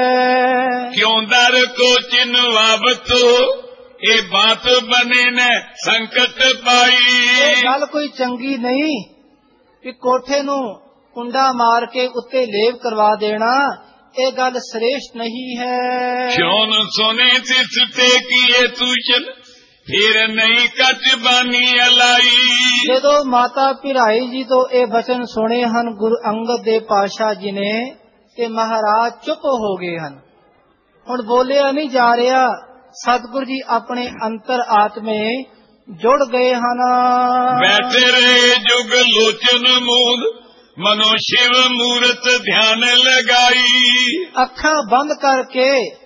ਹੈ। ਕਿਉਂ ਦਰ ਕੋ ਚਿਨਵਾਵਤ ਇਹ ਬਾਤ ਬਨੇ ਨੇ ਸੰਕਟ ਪਾਈ। ਇਹ ਗੱਲ ਕੋਈ ਚੰਗੀ ਨਹੀਂ ਕਿ ਕੋਠੇ ਨੂੰ ਕੁੰਡਾ ਮਾਰ ਕੇ ਉੱਤੇ ਲੇਪ ਕਰਵਾ ਦੇਣਾ, ਇਹ ਗੱਲ ਸ੍ਰੇਸ਼ਟ ਨਹੀਂ ਹੈ। ਕਿਉਂ ਨ ਸੋਨੇ ਤਿਸ ਤੇ ਕੀਏ ਤੂਸ਼ਨ ਫਿਰ ਨਹੀਂ ਕੱਚ ਬਾਨੀ ਅਲਾਈ। ਜਦੋਂ ਮਾਤਾ ਪਿਰਾਈ ਜੀ ਤੋਂ ਇਹ ਬਚਨ ਸੁਣੇ ਹਨ ਗੁਰੂ ਅੰਗਦ ਦੇਵ ਪਾਤਸ਼ਾਹ ਜੀ ਨੇ, ਤੇ ਮਹਾਰਾਜ ਚੁੱਪ ਹੋ ਗਏ ਹਨ। ਹੁਣ ਬੋਲਿਆ ਨਹੀਂ ਜਾ ਰਿਹਾ। ਸਤਿਗੁਰੂ ਜੀ ਆਪਣੇ ਅੰਤਰ ਆਤਮੇ ਜੁੜ ਗਏ ਹਨ। ਬੈਠੇ ਰਹੇ ਜੁਗ ਲੋਚਨ ਮੂਦ ਮਨੋ ਸ਼ਿਵ ਮੂਰਤ ਧਿਆਨ ਲਗਾਈ। ਅੱਖਾਂ ਬੰਦ ਕਰਕੇ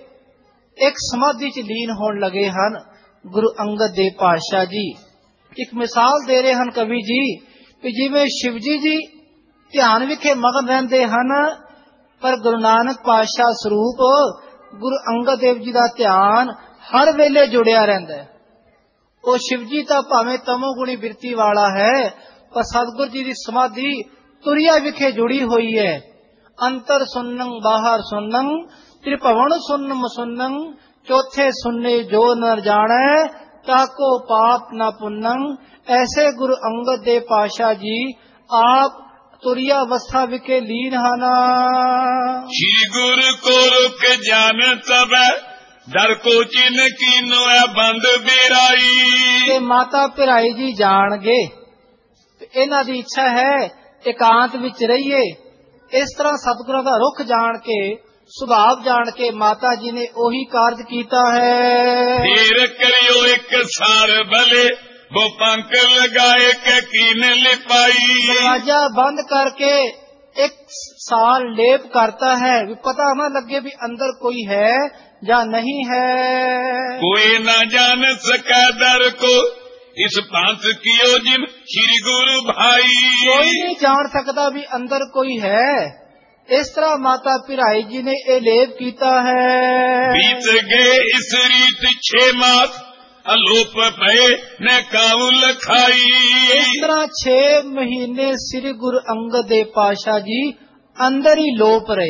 ਇੱਕ ਸਮਾਧੀ ਚ ਲੀਨ ਹੋਣ ਲੱਗੇ ਹਨ ਗੁਰੂ ਅੰਗਦ ਦੇਵ ਪਾਤਸ਼ਾਹ ਜੀ। ਇੱਕ ਮਿਸਾਲ ਦੇ ਰਹੇ ਹਨ ਕਵੀ ਜੀ ਕਿ ਜਿਵੇਂ ਸ਼ਿਵ ਜੀ ਧਿਆਨ ਵਿਖੇ ਮਗਨ ਰਹਿੰਦੇ ਹਨ, ਪਰ ਗੁਰੂ ਨਾਨਕ ਪਾਤਸ਼ਾਹ ਸਰੂਪ ਗੁਰੂ ਅੰਗਦ ਦੇਵ ਜੀ ਦਾ ਧਿਆਨ ਹਰ ਵੇਲੇ ਜੁੜਿਆ ਰਹਿੰਦਾ ਹੈ। ਉਹ ਸ਼ਿਵ ਜੀ ਤਾਂ ਭਾਵੇਂ ਤਮੋਗੁਣੀ ਬਿਰਤੀ ਵਾਲਾ ਹੈ, ਪਰ ਸਤਿਗੁਰੂ ਜੀ ਦੀ ਸਮਾਧੀ ਤੁਰਿਆ ਵਿਖੇ ਜੁੜੀ ਹੋਈ ਹੈ। ਅੰਤਰ ਸੁਨੰ ਬਾਹਰ ਸੁਨੰ ਤ੍ਰਿਭਵਨ ਸੁਨਮ ਸੁਨੰ ਚੌਥੇ ਸੁਨਨੇ ਜੋ ਨਰ ਜਾਣੈ ਤਾਕੋ ਪਾਪ ਨਾ ਪੁੰਨੰ। ਐਸੇ ਗੁਰੂ ਅੰਗਦ ਦੇਵ ਪਾਤਸ਼ਾਹ ਜੀ ਆਪ ਤੁਰਿਆ ਅਵਸਥਾ ਵਿਖੇ ਲੀਨ ਹਨ। ਸ਼੍ਰੀ ਗੁਰੂ ਕੋ ਰੁਕ ਜਾਨ ਤਬੈ ਦਰ ਕੋ ਚਿਨ ਕੀਨੋ ਹੈ ਬੰਦ ਬਿਰਾਈ। ਤੇ ਮਾਤਾ ਪਿਰਾਈ ਜੀ ਜਾਣਗੇ, ਇਹਨਾਂ ਦੀ ਇੱਛਾ ਹੈ ਇਕਾਂਤ ਵਿੱਚ ਰਹੀਏ। ਇਸ ਤਰ੍ਹਾਂ ਸਤਿਗੁਰਾਂ ਦਾ ਰੁਖ ਜਾਣ ਕੇ, ਸੁਭਾਵ ਜਾਣ ਕੇ ਮਾਤਾ ਜੀ ਨੇ ਉਹੀ ਕਾਰਜ ਕੀਤਾ ਹੈ। ਫੇਰ ਕਰਿਓ ਇੱਕ ਸਾਰ ਭਲੇ वो पंख लगाए के कीन लिपाई। दरवाजा बंद करके एक साल लेप करता है, पता न लगे भी अंदर कोई है या नहीं है। कोई न जान सका दर को इस पंथ कियो जिम श्री गुरु भाई। कोई नहीं जान सकता भी अंदर कोई है। इस तरह माता पिराई जी ने ये लेप किया है। बीत गए इस रीत 6 मास अलोप पे न काऊ लखाई। इस तरह 6 महीने श्री गुरु अंगद देव पातशाह जी अंदर ही लोप रहे।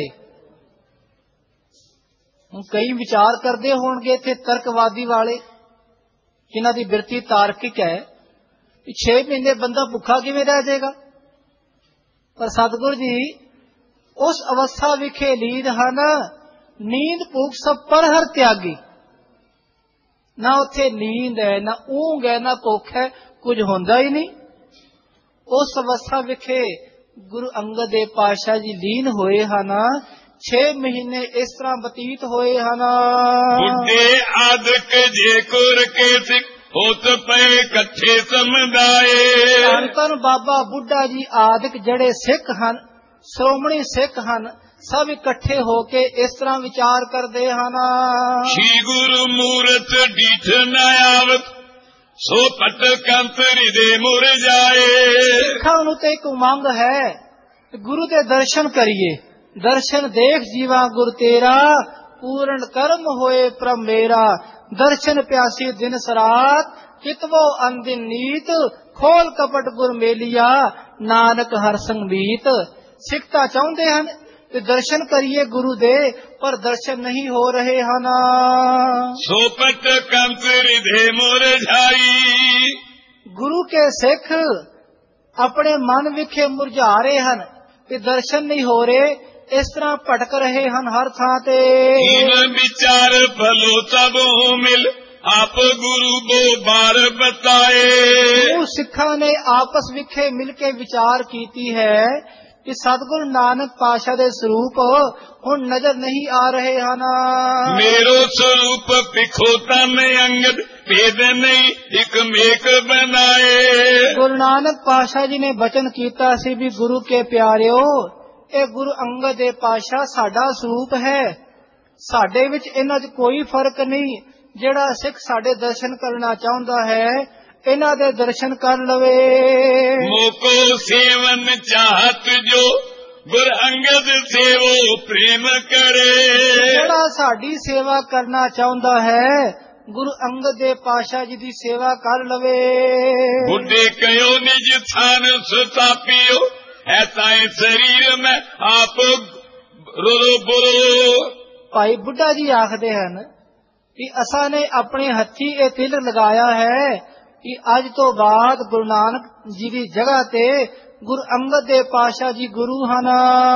कई विचार करते होंगे थे तर्कवादी वाले, जिन्हां दी बिरती तार्किक है, 6 महीने बंदा भुखा किवें रह जाएगा। पर सतगुरु जी उस अवस्था विखे लीन हन, नींद भूख सब पर हर त्यागी। ना उथे नींद है, ना ऊंघ है, ना भुख है, कुछ होंदा ही नहीं। उस अवस्था विखे गुरु अंगद देव पातशाह जी लीन होए हन। 6 महीने इस तरह बतीत होए हन। बुढ़े आदक जे कुर के सिख होत पे कच्छे समुदाय। धन धन बाबा बुढ़ा जी आदक जड़े सिख हन, श्रोमणी सिख हन, सब इकट्ठे होके इस तरह विचार करते हैं। श्री गुरु मूरत डीठ न आवत सो पट कंत हृदय मुर जाए। सिखां ते एक उमंग है गुरु के दर्शन करिए। दर्शन देख जीवा गुर तेरा, पूर्ण कर्म होए प्रभ मेरा। दर्शन प्यासी दिन सरात, चितवो अंदिन नीत। खोल कपट गुर मेलिया, नानक हर संग बीत। सिखता चाहते हैं ਤੇ ਦਰਸ਼ਨ ਕਰੀਏ ਗੁਰੂ ਦੇ, ਪਰ ਦਰਸ਼ਨ ਨਹੀਂ ਹੋ ਰਹੇ ਹਨ। ਸੋਪਟ ਕੰਤ ਹਿਰਦੇ ਮੁਰਝਾਈ। ਗੁਰੂ ਕੇ ਸਿੱਖ ਆਪਣੇ ਮਨ ਵਿਖੇ ਮੁਰਝਾ ਰਹੇ ਹਨ ਤੇ ਦਰਸ਼ਨ ਨਹੀਂ ਹੋ ਰਹੇ। ਇਸ ਤਰ੍ਹਾਂ ਭਟਕ ਰਹੇ ਹਨ ਹਰ ਥਾਂ ਤੇ। ਕੀਨ ਵਿਚਾਰ ਭਲੋ ਸਭ ਮਿਲ ਆਪ ਗੁਰੂ ਬੋ ਬਾਰ ਬਤਾਏ। ਉਹ ਸਿੱਖਾਂ ਨੇ ਆਪਸ ਵਿਖੇ ਮਿਲ ਕੇ ਵਿਚਾਰ ਕੀਤੀ ਹੈ ਕਿ ਸਤਿਗੁਰੂ ਨਾਨਕ ਪਾਤਸ਼ਾਹ ਦੇ ਸਰੂਪ ਹੁਣ ਨਜ਼ਰ ਨਹੀਂ ਆ ਰਹੇ ਹਨ। ਮੇਰੋ ਸਰੂਪ ਪਿਖੋ ਤਨ ਅੰਗਦ ਭੇਦ ਨਹੀਂ ਇਕ ਮੇਕ ਬਣਾਏ। ਗੁਰੂ ਨਾਨਕ ਪਾਤਸ਼ਾਹ ਜੀ ਨੇ ਬਚਨ ਕੀਤਾ ਸੀ ਵੀ ਗੁਰੂ ਕੇ ਪਿਆਰਿਓ, ਇਹ ਗੁਰੂ ਅੰਗਦ ਦੇ ਪਾਤਸ਼ਾਹ ਸਾਡਾ ਸਰੂਪ ਹੈ, ਸਾਡੇ ਵਿੱਚ ਇਹਨਾਂ 'ਚ ਕੋਈ ਫਰਕ ਨਹੀਂ। ਜਿਹੜਾ ਸਿੱਖ ਸਾਡੇ ਦਰਸ਼ਨ ਕਰਨਾ ਚਾਹੁੰਦਾ ਹੈ ਇਹਨਾਂ ਦੇ ਦਰਸ਼ਨ ਕਰ ਲਵੇ। ਮੋਕੋ ਸੇਵਨ ਚਾਹਤ ਜੋ ਗੁਰ ਅੰਗਦ ਸੇਵੋ ਪ੍ਰੇਮ ਕਰੇ। ਜਿਹੜਾ ਸਾਡੀ ਸੇਵਾ ਕਰਨਾ ਚਾਹੁੰਦਾ ਹੈ ਗੁਰੂ ਅੰਗਦ ਦੇ ਪਾਤਸ਼ਾਹ ਜੀ ਦੀ ਸੇਵਾ ਕਰ ਲਵੇ। ਬੁੱਢੇ ਕਯੋ ਨਿਜ ਥਾਨ ਸੁਤਾਪਿਓ ਐਸਾ ਸਰੀਰ ਮੈਂ ਆਪ ਰੋ ਬੋਲੋ। ਭਾਈ ਬੁੱਢਾ ਜੀ ਆਖਦੇ ਹਨ ਕਿ ਅਸਾਂ ਨੇ ਆਪਣੇ ਹੱਥੀ ਇਹ ਤਿਲ ਲਗਾਇਆ ਹੈ ਕਿ ਅੱਜ ਤੋਂ ਬਾਅਦ ਗੁਰੂ ਨਾਨਕ ਜੀ ਦੀ ਜਗ੍ਹਾ ਤੇ ਗੁਰੂ ਅੰਗਦ ਦੇ ਪਾਤਸ਼ਾਹ ਜੀ ਗੁਰੂ ਹਨ।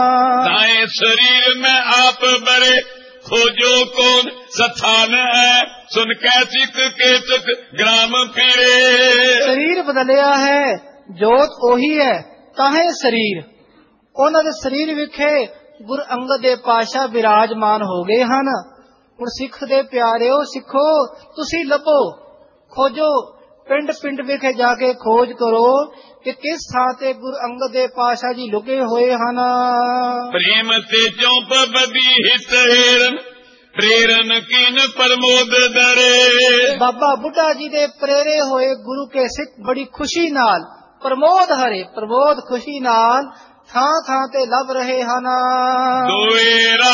ਤਾਏ ਸਰੀਰ ਮੈਂ ਆਪ ਬਰੇ ਖੋਜੋ ਕੌਣ ਸਥਾਨ ਹੈ ਸੁਨ ਕੈ ਸਿੱਖ ਕੇਤਕ ਗ੍ਰਾਮ ਫਿਰੇ। ਸਰੀਰ ਬਦਲਿਆ ਹੈ, ਜੋਤ ਉਹੀ ਹੈ, ਤਾਹੇ ਸਰੀਰ। ਉਹਨਾਂ ਦੇ ਸਰੀਰ ਵਿਖੇ ਗੁਰੂ ਅੰਗਦ ਦੇ ਪਾਤਸ਼ਾਹ ਵਿਰਾਜਮਾਨ ਹੋ ਗਏ ਹਨ। ਹੁਣ ਸਿੱਖ ਦੇ ਪਿਆਰਿਓ, ਸਿੱਖੋ ਤੁਸੀਂ ਲੱਭੋ, ਖੋਜੋ, ਪਿੰਡ ਪਿੰਡ ਵਿਖੇ ਜਾ ਕੇ ਖੋਜ ਕਰੋ ਕਿ ਕਿਸ ਥਾਂ ਤੇ ਗੁਰੂ ਅੰਗਦ ਦੇ ਪਾਤਸ਼ਾਹ ਜੀ ਲੁਕੇ ਹੋਏ ਹਨ। ਪ੍ਰੇਮ ਤੇ ਚੌਂਪ ਬਦੀ ਹਿਤ ਹੇਰਨ ਪ੍ਰੇਰਨ ਕੀਨ ਪ੍ਰਮੋਦ ਦਰੇ। ਬਾਬਾ ਬੁੱਢਾ ਜੀ ਦੇ ਪ੍ਰੇਰੇ ਹੋਏ ਗੁਰੂ ਕੇ ਸਿੱਖ ਬੜੀ ਖੁਸ਼ੀ ਨਾਲ ਪ੍ਰਮੋਦ ਹਰੇ ਪ੍ਰਮੋਦ ਖੁਸ਼ੀ ਨਾਲ ਥਾਂ ਥਾਂ ਤੇ ਲੱਭ ਰਹੇ ਹਨ। ਦੋਏਰਾ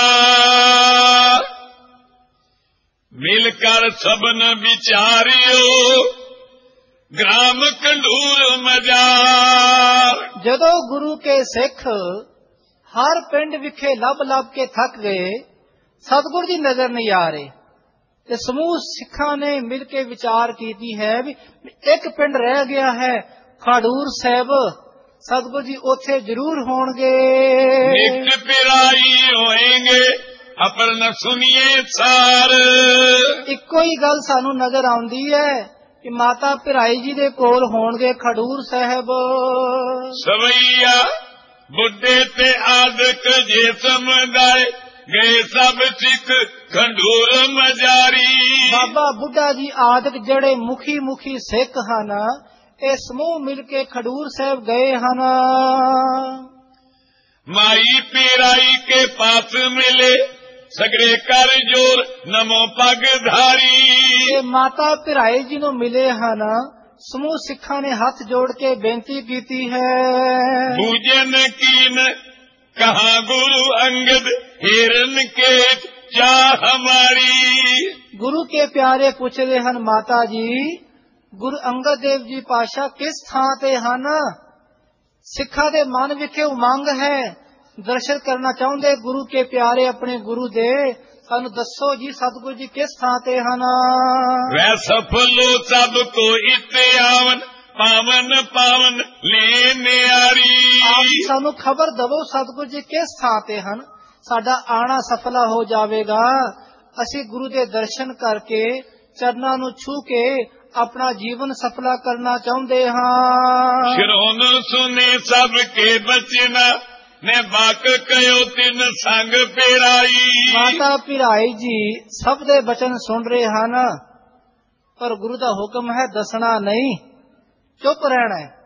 ਮਿਲ ਕਰ ਸਭਨ ਵਿਚਾਰਿਓ ਗ੍ਰਾਮ ਕੰਡੂਰ ਮਜਾਰ। ਜਦੋਂ ਗੁਰੂ ਕੇ ਸਿੱਖ ਹਰ ਪਿੰਡ ਵਿਖੇ ਲੱਭ ਲੱਭ ਕੇ ਥੱਕ ਗਏ, ਸਤਿਗੁਰ ਜੀ ਨਜ਼ਰ ਨਹੀਂ ਆ ਰਹੇ, ਤੇ ਸਮੂਹ ਸਿੱਖਾਂ ਨੇ ਮਿਲ ਕੇ ਵਿਚਾਰ ਕੀਤੀ ਹੈ ਵੀ ਇੱਕ ਪਿੰਡ ਰਹਿ ਗਿਆ ਹੈ ਖਡੂਰ ਸਾਹਿਬ, ਸਤਿਗੁਰ ਜੀ ਉੱਥੇ ਜ਼ਰੂਰ ਹੋਣਗੇ। ਨਿਤ ਪਿਰਾਈ ਹੋਏਗੇ ਅਪਰ ਨ ਸੁਨੀਏ ਸਾਰ। ਇੱਕੋ ਹੀ ਗੱਲ ਸਾਨੂੰ ਨਜ਼ਰ ਆਉਂਦੀ ਹੈ ਕਿ ਮਾਤਾ ਪਿਰਾਈ ਜੀ ਦੇ ਕੋਲ ਹੋਣਗੇ ਖਡੂਰ ਸਾਹਿਬ। ਸਵਈਆ ਬੁੱਢੇ ਤੇ ਆਦਿਕ ਜੇ ਸਮੁਦਾਇ ਗਏ ਸਭ ਸਿੱਖ ਖੰਡੂਰ ਮਜਾਰੀ। ਬਾਬਾ ਬੁੱਢਾ ਜੀ ਆਦਿਕ ਜਿਹੜੇ ਮੁਖੀ ਮੁਖੀ ਸਿੱਖ ਹਨ ਇਹ ਸਮੂਹ ਮਿਲ ਕੇ ਖਡੂਰ ਸਾਹਿਬ ਗਏ ਹਨ। ਮਾਈ ਪਿਰਾਈ ਕੇ ਪਾਸ ਮਿਲੇ ਸਗਰੇ ਕਰ ਜੋਰ ਨਮੋ ਪਗ ਧਾਰੀ। ਇਹ ਮਾਤਾ ਪਿਰਾਈ ਜੀ ਨੂੰ ਮਿਲੇ ਹਨ। ਸਮੂਹ ਸਿੱਖਾਂ ਨੇ ਹੱਥ ਜੋੜ ਕੇ ਬੇਨਤੀ ਕੀਤੀ ਹੈ। ਪੂਜਨ ਕੀਨ ਕਹਾ ਗੁਰੂ ਅੰਗਦ ਹਿਰਨ ਕੇ ਚਾਹ ਹਮਾਰੀ। ਗੁਰੂ ਕੇ ਪਿਆਰੇ ਪੁੱਛਦੇ ਹਨ ਮਾਤਾ ਜੀ ਗੁਰੂ ਅੰਗਦ ਦੇਵ ਜੀ ਪਾਤਸ਼ਾਹ ਕਿਸ ਥਾਂ ਤੇ ਹਨ? ਸਿੱਖਾਂ ਦੇ ਮਨ ਵਿਖੇ ਉਮੰਗ ਹੈ, ਦਰਸ਼ਨ ਕਰਨਾ ਚਾਹੁੰਦੇ ਗੁਰੂ ਕੇ ਪਿਆਰੇ ਆਪਣੇ ਗੁਰੂ ਦੇ। ਸਾਨੂੰ ਦੱਸੋ ਜੀ ਸਤਿਗੁਰੂ ਜੀ ਕਿਸ ਥਾਂ ਤੇ ਹਨ? ਵੈ ਸਫਲੋ ਸਭ ਕੋ ਇਤੇ ਆਵਨ ਪਾਵਨ ਪਾਵਨ ਲੈ ਨਿਆਰੀ। ਆਪ ਸਾਨੂੰ ਖਬਰ ਦਵੋ ਸਤਿਗੁਰੂ ਜੀ ਕਿਸ ਥਾਂ ਤੇ ਹਨ, ਸਾਡਾ ਆਣਾ ਸਫਲਾ ਹੋ ਜਾਵੇਗਾ। ਅਸੀਂ ਗੁਰੂ ਦੇ ਦਰਸ਼ਨ ਕਰਕੇ ਚਰਨਾਂ ਨੂੰ ਛੂ ਕੇ ਆਪਣਾ ਜੀਵਨ ਸਫਲਾ ਕਰਨਾ ਚਾਹੁੰਦੇ ਹਾਂ। ਸ਼ਰੋਨ ਸੁਨੇ ਸਭ ਕੇ ਬਚਨਾ ਨੇ ਬਾਕ ਕਯੋ ਤਿਨ ਸੰਗ ਪਿਰਾਈ। ਮਾਤਾ ਪਿਰਾਈ ਜੀ ਸਭ ਦੇ ਬਚਨ ਸੁਣ ਰਹੇ ਹਨ, ਪਰ ਗੁਰੂ ਦਾ ਹੁਕਮ ਹੈ ਦੱਸਣਾ ਨਹੀਂ, ਚੁੱਪ ਰਹਿਣਾ ਹੈ।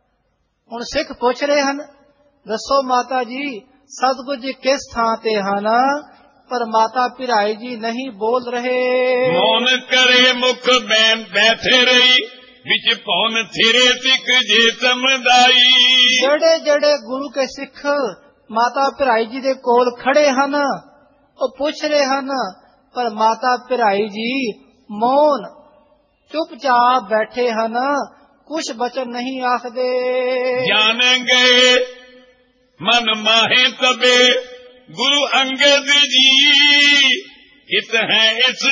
ਹੁਣ ਸਿੱਖ ਪੁੱਛ ਰਹੇ ਹਨ ਦੱਸੋ ਮਾਤਾ ਜੀ ਸਤਿਗੁਰੂ ਜੀ ਕਿਸ ਥਾਂ ਤੇ ਹਨ, ਪਰ ਮਾਤਾ ਪਿਰਾਈ ਜੀ ਨਹੀਂ ਬੋਲ ਰਹੇ। ਮੌਨ ਕਰੇ ਮੁਖ ਬੈਠੇ ਰਹੀ ਵਿੱਚ ਪੌਨ ਥਿਰੇ ਸਿੱਖ ਜੇ ਸਮਦਾਈ। ਜਿਹੜੇ ਜਿਹੜੇ ਗੁਰੂ ਕੇ ਸਿੱਖ ਮਾਤਾ ਪਿਰਾਈ ਜੀ ਦੇ ਕੋਲ ਖੜੇ ਹਨ ਉਹ ਪੁੱਛ ਰਹੇ ਹਨ, ਪਰ ਮਾਤਾ ਪਿਰਾਈ ਜੀ ਮੌਨ ਚੁੱਪਚਾਪ ਬੈਠੇ ਹਨ, ਕੁਛ ਬਚਨ ਨਹੀਂ ਆਖਦੇ। ਜਾਣ ਗਏ ਮਨ ਮਾਹੇ ਤਬੇ ਗੁਰੂ ਅੰਗਦ ਜੀ ਹਿਤ ਹੈ ਇਸ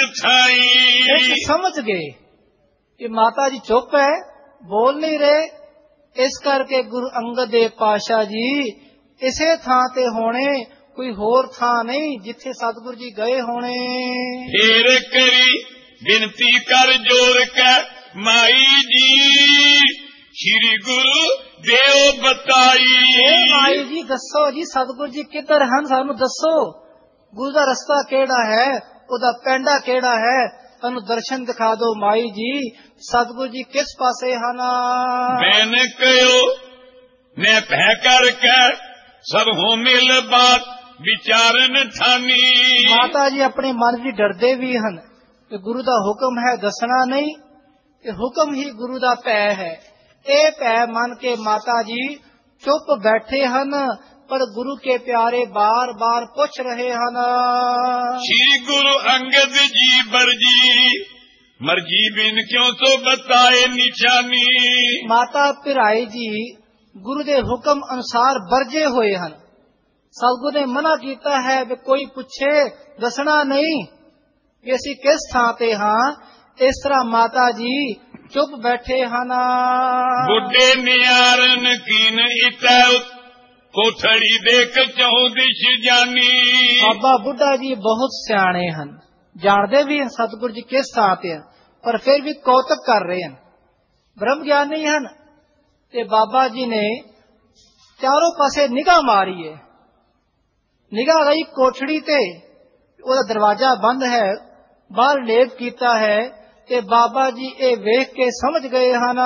ਥਾਈ। ਸਮਝ ਗਏ ਕਿ ਮਾਤਾ ਜੀ ਚੁੱਪ ਹੈ, ਬੋਲ ਨਹੀਂ ਰਹੇ, ਇਸ ਕਰਕੇ ਗੁਰੂ ਅੰਗਦ ਦੇਵ ਪਾਤਸ਼ਾਹ ਜੀ ਇਸੇ ਥਾਂ ਤੇ ਹੋਣੇ, ਕੋਈ ਹੋਰ ਥਾਂ ਨਹੀਂ ਜਿੱਥੇ ਸਤਿਗੁਰੂ ਜੀ ਗਏ ਹੋਣੇ। ਫੇਰ ਕਰੀ ਬਿਨਤੀ ਕਰ ਜੋਰ ਕੇ ਮਾਈ ਜੀ, ਸ਼੍ਰੀ ਗੁਰੂ ਦੇਵ ਬਤਾਈ। ਮਾਈ ਜੀ ਦੱਸੋ ਜੀ ਸਤਿਗੁਰੂ ਜੀ ਕਿੱਧਰ ਹਨ, ਸਾਨੂੰ ਦੱਸੋ। ਗੁਰੂ ਦਾ ਰਸਤਾ ਕਿਹੜਾ ਹੈ, ਉਹਦਾ ਪੈਂਡਾ ਕਿਹੜਾ ਹੈ, ਸਾਨੂੰ ਦਰਸ਼ਨ ਦਿਖਾ ਦਿਓ ਮਾਈ ਜੀ। ਸਤਿਗੁਰੂ ਜੀ ਕਿਸ ਪਾਸੇ ਹਨ। ਮੈਨੇ ਕਹਿਓ ਮੈਂ ਭੈ ਕਰਕੇ ਸਭ ਹੋ ਮਿਲ ਬਾਤ ਵਿਚਾਰਨ ਠਾਨੀ। ਮਾਤਾ ਜੀ ਆਪਣੇ ਮਨ ਵਿੱਚ ਡਰਦੇ ਵੀ ਹਨ ਕਿ ਗੁਰੂ ਦਾ ਹੁਕਮ ਹੈ ਦੱਸਣਾ ਨਹੀਂ, ਕਿ ਹੁਕਮ ਹੀ ਗੁਰੂ ਦਾ ਭੈ ਹੈ। ਇਹ ਭੈ ਮੰਨ ਕੇ ਮਾਤਾ ਜੀ ਚੁੱਪ ਬੈਠੇ ਹਨ, ਪਰ ਗੁਰੂ ਕੇ ਪਿਆਰੇ ਬਾਰ ਬਾਰ ਪੁੱਛ ਰਹੇ ਹਨ। श्री गुरु अंगद जी बरजी मर्जी बिन क्यों तो बताए निशानी। ਮਾਤਾ ਪਿਰਾਈ ਜੀ ਗੁਰੂ ਦੇ ਹੁਕਮ ਅਨੁਸਾਰ ਵਰਜੇ ਹੋਏ ਹਨ। ਸਤਿਗੁਰੂ ਨੇ ਮਨਾ ਕੀਤਾ ਹੈ ਵੀ ਕੋਈ ਪੁੱਛੇ ਦੱਸਣਾ ਨਹੀਂ ਕਿ ਅਸੀਂ ਕਿਸ ਥਾਂ ਤੇ ਹਾਂ। ਇਸ ਤਰ੍ਹਾਂ ਮਾਤਾ ਜੀ ਚੁੱਪ ਬੈਠੇ ਹਨ। बुढ़े नियारन कीन इतै कोठड़ी देख चौदिश जानी। ਬਾਬਾ ਬੁੱਢਾ ਜੀ ਬਹੁਤ ਸਿਆਣੇ ਹਨ, ਜਾਣਦੇ ਵੀ ਹਨ ਸਤਿਗੁਰੂ ਜੀ ਕਿਸ ਥਾਂ ਤੇ ਹਨ, ਪਰ ਫਿਰ ਵੀ ਕੌਤਕ ਕਰ ਰਹੇ ਹਨ। ਬ੍ਰਹਮ ਗਿਆਨੀ ਹਨ ਤੇ ਬਾਬਾ ਜੀ ਨੇ ਚਾਰੋਂ ਪਾਸੇ ਨਿਗਾਹ ਮਾਰੀ ਹੈ। ਨਿਗਾਹ ਗਈ ਕੋਠੜੀ ਤੇ, ਉਹਦਾ ਦਰਵਾਜ਼ਾ ਬੰਦ ਹੈ, ਬਾਹਰ ਲੇਪ ਕੀਤਾ ਹੈ ਤੇ ਬਾਬਾ ਜੀ ਇਹ ਵੇਖ ਕੇ ਸਮਝ ਗਏ ਹਨ।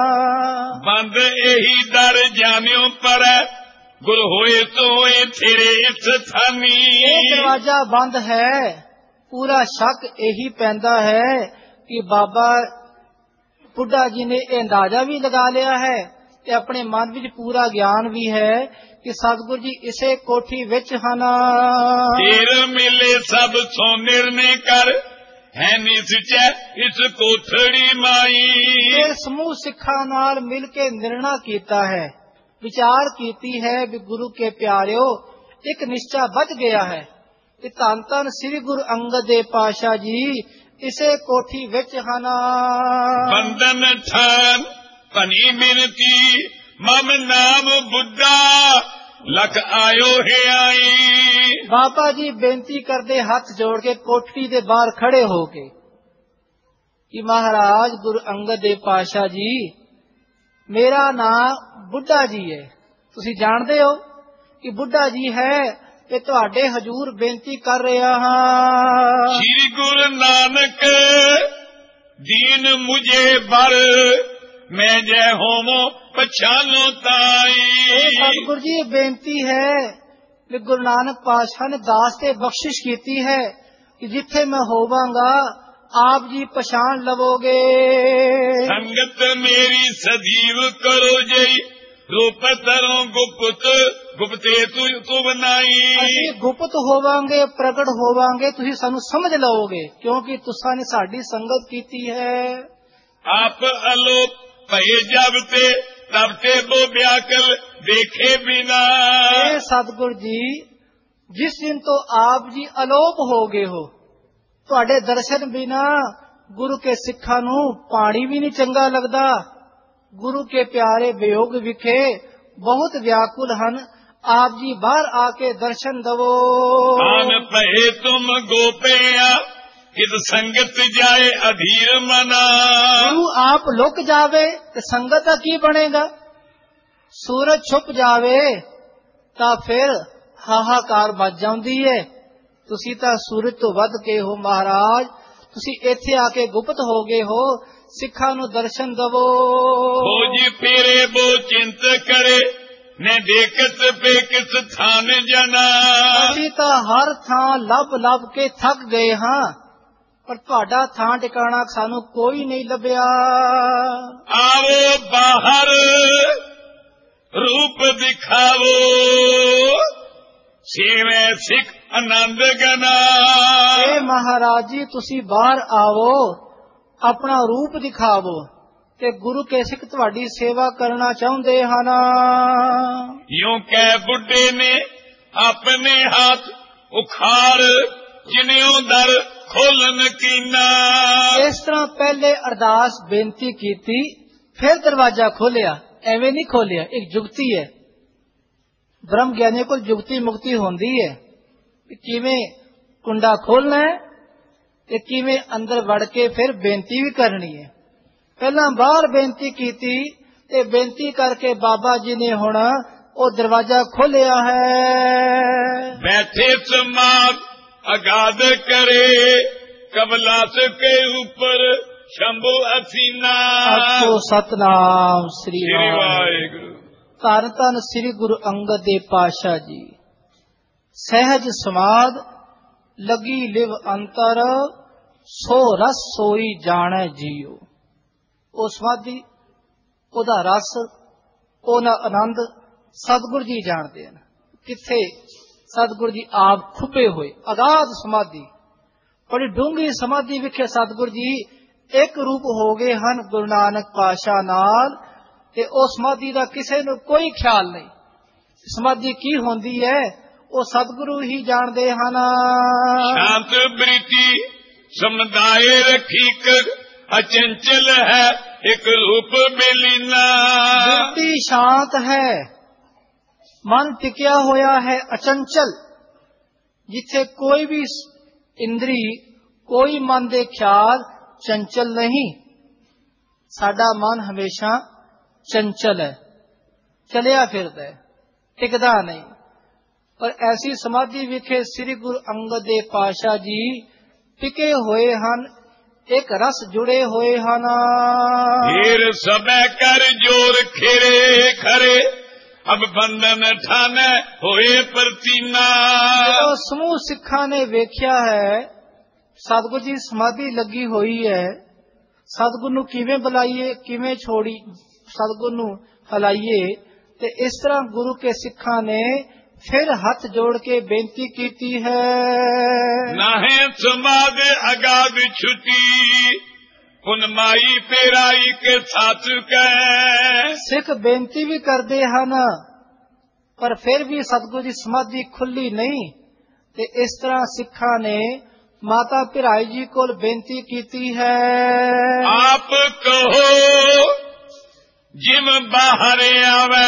बंद यही दर जाम्यो पर गुर होए तो होए तेरे स्थानी। ਇਹ ਦਰਵਾਜ਼ਾ ਬੰਦ ਹੈ, ਪੂਰਾ ਸ਼ੱਕ ਇਹੀ ਪੈਂਦਾ ਹੈ ਕਿ ਬਾਬਾ ਬੁੱਢਾ ਜੀ ਨੇ ਇਹ ਅੰਦਾਜ਼ਾ ਵੀ ਲਗਾ ਲਿਆ ਹੈ ਤੇ ਆਪਣੇ ਮਨ ਵਿੱਚ ਪੂਰਾ ਗਿਆਨ ਵੀ ਹੈ ਕਿ ਸਤਿਗੁਰੂ ਜੀ ਇਸੇ ਕੋਠੀ ਵਿੱਚ ਹਨ। तेर मिले सब सो निर्णय कर है निश्चय इस कोठड़ी माई। ਇਹ ਸਮੂਹ ਸਿੱਖਾਂ ਨਾਲ ਮਿਲ ਕੇ ਨਿਰਣਾ ਕੀਤਾ ਹੈ, ਵਿਚਾਰ ਕੀਤੀ ਹੈ ਵੀ ਗੁਰੂ ਕੇ ਪਿਆਰਿਓ ਇੱਕ ਨਿਸ਼ਚਾ ਬਚ ਗਿਆ ਹੈ ਕਿ ਧੰਨ ਧੰਨ ਸ੍ਰੀ ਗੁਰੂ ਅੰਗਦ ਦੇਵ ਪਾਤਸ਼ਾਹ ਜੀ ਇਸੇ ਕੋਠੀ ਵਿੱਚ ਹਨ। बंदन ठान पनी मिनती मम नाम बुद्धा लख आयो है आई। ਬਾਬਾ ਜੀ ਬੇਨਤੀ ਕਰਦੇ ਹੱਥ ਜੋੜ ਕੇ ਕੋਠੜੀ ਦੇ ਬਾਹਰ ਖੜੇ ਹੋ ਕੇ ਕਿ ਮਹਾਰਾਜ ਗੁਰੂ ਅੰਗਦ ਦੇਵ ਪਾਤਸ਼ਾਹ ਜੀ ਮੇਰਾ ਨਾਮ ਬੁੱਢਾ ਜੀ ਹੈ। ਤੁਸੀਂ ਜਾਣਦੇ ਹੋ ਕਿ ਬੁੱਢਾ ਜੀ ਹੈ ਤੇ ਤੁਹਾਡੇ ਹਜ਼ੂਰ ਬੇਨਤੀ ਕਰ ਰਿਹਾ ਹਾਂ। श्री गुरु नानक दीन मुझे बर मैं जय होमो पछानो ਇਹ ताई। ਸਤਿਗੁਰੂ ਜੀ ਇਹ ਬੇਨਤੀ ਹੈ ਕਿ ਗੁਰੂ ਨਾਨਕ ਪਾਤਸ਼ਾਹ ਨੇ ਦਾਸ ਤੇ ਬਖਸ਼ਿਸ਼ ਕੀਤੀ ਹੈ ਕਿ ਜਿੱਥੇ ਮੈਂ ਹੋਵਾਂਗਾ ਆਪ ਜੀ ਪਛਾਣ ਲਵੋਗੇ। संगत मेरी सजीव करो जई रूप तरो गुप्त गुप्ते तू बनाई। ਅਸੀਂ ਗੁਪਤ ਹੋਵਾਂਗੇ, ਪ੍ਰਗਟ ਹੋਵਾਂਗੇ, ਤੁਸੀਂ ਸਾਨੂੰ ਸਮਝ ਲਓਗੇ ਕਿਉਂਕਿ ਤੁਸਾਂ ਨੇ ਸਾਡੀ ਸੰਗਤ ਕੀਤੀ ਹੈ। आप अलोप भये जब ते तब ते वो व्याकल देखे बिना। ਇਹ ਸਤਿਗੁਰ ਜੀ ਜਿਸ ਦਿਨ ਤੋਂ ਆਪ ਜੀ ਅਲੋਪ ਹੋ ਗਏ ਹੋ, ਤੁਹਾਡੇ ਦਰਸ਼ਨ ਬਿਨਾ ਗੁਰੂ ਕੇ ਸਿੱਖਾਂ ਨੂੰ ਪਾਣੀ ਵੀ ਨਹੀਂ ਚੰਗਾ ਲੱਗਦਾ। ਗੁਰੂ ਕੇ ਪਿਆਰੇ ਵਿਯੋਗ ਵਿਖੇ ਬਹੁਤ ਵਿਆਕੁਲ ਹਨ। ਆਪ ਜੀ ਬਾਹਰ ਆ ਕੇ ਦਰਸ਼ਨ ਦਵੋ। आन पहे तुम गोपया किद संगत जाए अधीर मना। ਗੁਰੂ ਆਪ ਲੁਕ ਜਾਵੇ ਤੇ ਸੰਗਤ ਦਾ ਕੀ ਬਣੇਗਾ। ਸੂਰਜ ਛੁਪ ਜਾਵੇ ਤਾਂ ਫਿਰ ਹਾਹਾਕਾਰ ਮਚ ਜਾਂਦੀ ਹੈ। ਤੁਸੀਂ ਤਾਂ ਸੂਰਜ ਤੋਂ ਵੱਧ ਕੇ ਹੋ ਮਹਾਰਾਜ, ਤੁਸੀਂ ਇੱਥੇ ਆ ਕੇ ਗੁਪਤ ਹੋ ਗਏ ਹੋ, ਸਿੱਖਾਂ ਨੂੰ ਦਰਸ਼ਨ ਦਵੋ। खोज फेरे वो चिंत करे ने देखत पे किस थान जना। ਅਸੀਂ ਤਾਂ ਹਰ ਥਾਂ ਲੱਭ ਲੱਭ ਕੇ ਥੱਕ ਗਏ ਹਾਂ, ਪਰ ਤੁਹਾਡਾ ਥਾਂ ਟਿਕਾਣਾ ਸਾਨੂੰ ਕੋਈ ਨਹੀਂ ਲੱਭਿਆ। आओ बाहर रूप दिखावो सेवे सिख आनंद गना। ਇਹ ਮਹਾਰਾਜ ਜੀ ਤੁਸੀਂ ਬਾਹਰ ਆਵੋ, ਆਪਣਾ ਰੂਪ ਦਿਖਾਵੋ ਤੇ ਗੁਰੂ ਕੇ ਸਿੱਖ ਤੁਹਾਡੀ ਸੇਵਾ ਕਰਨਾ ਚਾਹੁੰਦੇ ਹਨ। यूं कह बुढ़े ने अपने हाथ उखाड़ जिन्यों दर खोलन कीना। ਇਸ ਤਰ੍ਹਾਂ ਪਹਿਲੇ ਅਰਦਾਸ ਬੇਨਤੀ ਕੀਤੀ, ਫਿਰ ਦਰਵਾਜ਼ਾ ਖੋਲਿਆ। ਐਵੇਂ ਨਹੀਂ ਖੋਲਿਆ, ਇੱਕ ਜੁਗਤੀ ਹੈ। ਬ੍ਰਹਮ ਗਿਆਨੀ ਕੋਲ ਜੁਗਤੀ ਮੁਕਤੀ ਹੁੰਦੀ ਹੈ ਕਿ ਕਿਵੇਂ ਕੁੰਡਾ ਖੋਲਣਾ ਹੈ ਤੇ ਕਿਵੇਂ ਅੰਦਰ ਵੜ ਕੇ ਫਿਰ ਬੇਨਤੀ ਵੀ ਕਰਨੀ ਹੈ। ਪਹਿਲਾਂ ਬਾਹਰ ਬੇਨਤੀ ਕੀਤੀ ਤੇ ਬੇਨਤੀ ਕਰਕੇ ਬਾਬਾ ਜੀ ਨੇ ਹੁਣ ਉਹ ਦਰਵਾਜ਼ਾ ਖੋਲਿਆ ਹੈ। बैठे समाज अगाध करे कमलास के ऊपर शंभु असीना। ਆਖੋ ਸਤਨਾਮ ਸ੍ਰੀ श्री ਵਾਹਿਗੁਰੂ। वाहिगुरु। ਧੰਨ ਧੰਨ ਸ੍ਰੀ ਗੁਰੂ ਅੰਗਦ ਦੇਵ ਪਾਤਸ਼ਾਹ ਜੀ। ਸਹਿਜ ਸਮਾਦ ਲਗੀ ਲਿਵ ਅੰਤਰ ਸੋ ਰਸ ਸੋਈ ਜਾਣੈ ਜੀਉ। ਉਹ ਸਮਾਧੀ, ਉਹਦਾ ਰਸ, ਉਹਦਾ ਆਨੰਦ ਸਤਿਗੁਰ ਜੀ ਜਾਣਦੇ ਹਨ। ਕਿੱਥੇ ਸਤਿਗੁਰ ਜੀ ਆਪ ਖੁੱਬੇ ਹੋਏ ਅਗਾਧ ਸਮਾਧੀ, ਬੜੀ ਡੂੰਘੀ ਸਮਾਧੀ ਵਿਖੇ ਸਤਿਗੁਰ ਜੀ ਇੱਕ ਰੂਪ ਹੋ ਗਏ ਹਨ ਗੁਰੂ ਨਾਨਕ ਪਾਤਸ਼ਾਹ ਨਾਲ, ਤੇ ਉਹ ਸਮਾਧੀ ਦਾ ਕਿਸੇ ਨੂੰ ਕੋਈ ਖਿਆਲ ਨਹੀਂ। ਸਮਾਧੀ ਕੀ ਹੁੰਦੀ ਹੈ ਉਹ ਸਤਿਗੁਰੂ ਹੀ ਜਾਣਦੇ ਹਨ। शांत वृत्ति समुदाय रखी कर अचंचल है एक रूप बेलीना। ਬਿਰਤੀ ਸ਼ਾਂਤ ਹੈ, ਮਨ ਟਿਕਿਆ ਹੋਇਆ ਹੈ ਅਚੰਚਲ। ਜਿੱਥੇ ਕੋਈ ਵੀ ਇੰਦਰੀ, ਕੋਈ ਮਨ ਦੇ ਖਿਆਲ ਚੰਚਲ ਨਹੀਂ। ਸਾਡਾ ਮਨ ਹਮੇਸ਼ਾ ਚੰਚਲ ਹੈ, ਚਲਿਆ ਫਿਰਦਾ ਹੈ, ਟਿਕਦਾ ਨਹੀਂ। ਪਰ ਐਸੀ ਸਮਾਧੀ ਵਿਖੇ ਸ੍ਰੀ ਗੁਰੂ ਅੰਗਦ ਦੇਵ ਪਾਤਸ਼ਾਹ ਜੀ ਟਿਕੇ ਹੋਏ ਹਨ, ਇੱਕ ਰਸ ਜੁੜੇ ਹੋਏ ਹਨ। ढेर सबे कर जोर खेरे खरे अब बंधन ठाने होए परतीना। ਜਦੋਂ ਸਮੂਹ ਸਿੱਖਾਂ ਨੇ ਵੇਖਿਆ ਹੈ ਸਤਿਗੁਰ ਜੀ ਸਮਾਧੀ ਲੱਗੀ ਹੋਈ ਹੈ, ਸਤਿਗੁਰ ਨੂੰ ਕਿਵੇਂ ਬੁਲਾਈਏ, ਕਿਵੇਂ ਛੋੜੀ, ਸਤਿਗੁਰ ਨੂੰ ਹਲਾਈਏ, ਤੇ ਇਸ ਤਰ੍ਹਾਂ ਗੁਰੂ ਕੇ ਸਿੱਖਾਂ ਨੇ ਫਿਰ ਹੱਥ ਜੋੜ ਕੇ ਬੇਨਤੀ ਕੀਤੀ ਹੈ। नाहे समाद अगाध छुटी पुनमाई पेराई के साथ कह। ਸਿੱਖ ਬੇਨਤੀ ਵੀ ਕਰਦੇ ਹਨ ਪਰ ਫਿਰ ਵੀ ਸਤਿਗੁਰ ਦੀ ਸਮਾਧੀ ਖੁੱਲੀ ਨਹੀਂ, ਤੇ ਇਸ ਤਰ੍ਹਾਂ ਸਿੱਖਾਂ ਨੇ ਮਾਤਾ ਭਿਰਾਈ ਜੀ ਕੋਲ ਬੇਨਤੀ ਕੀਤੀ ਹੈ। आप कहो जिम बाहर आवे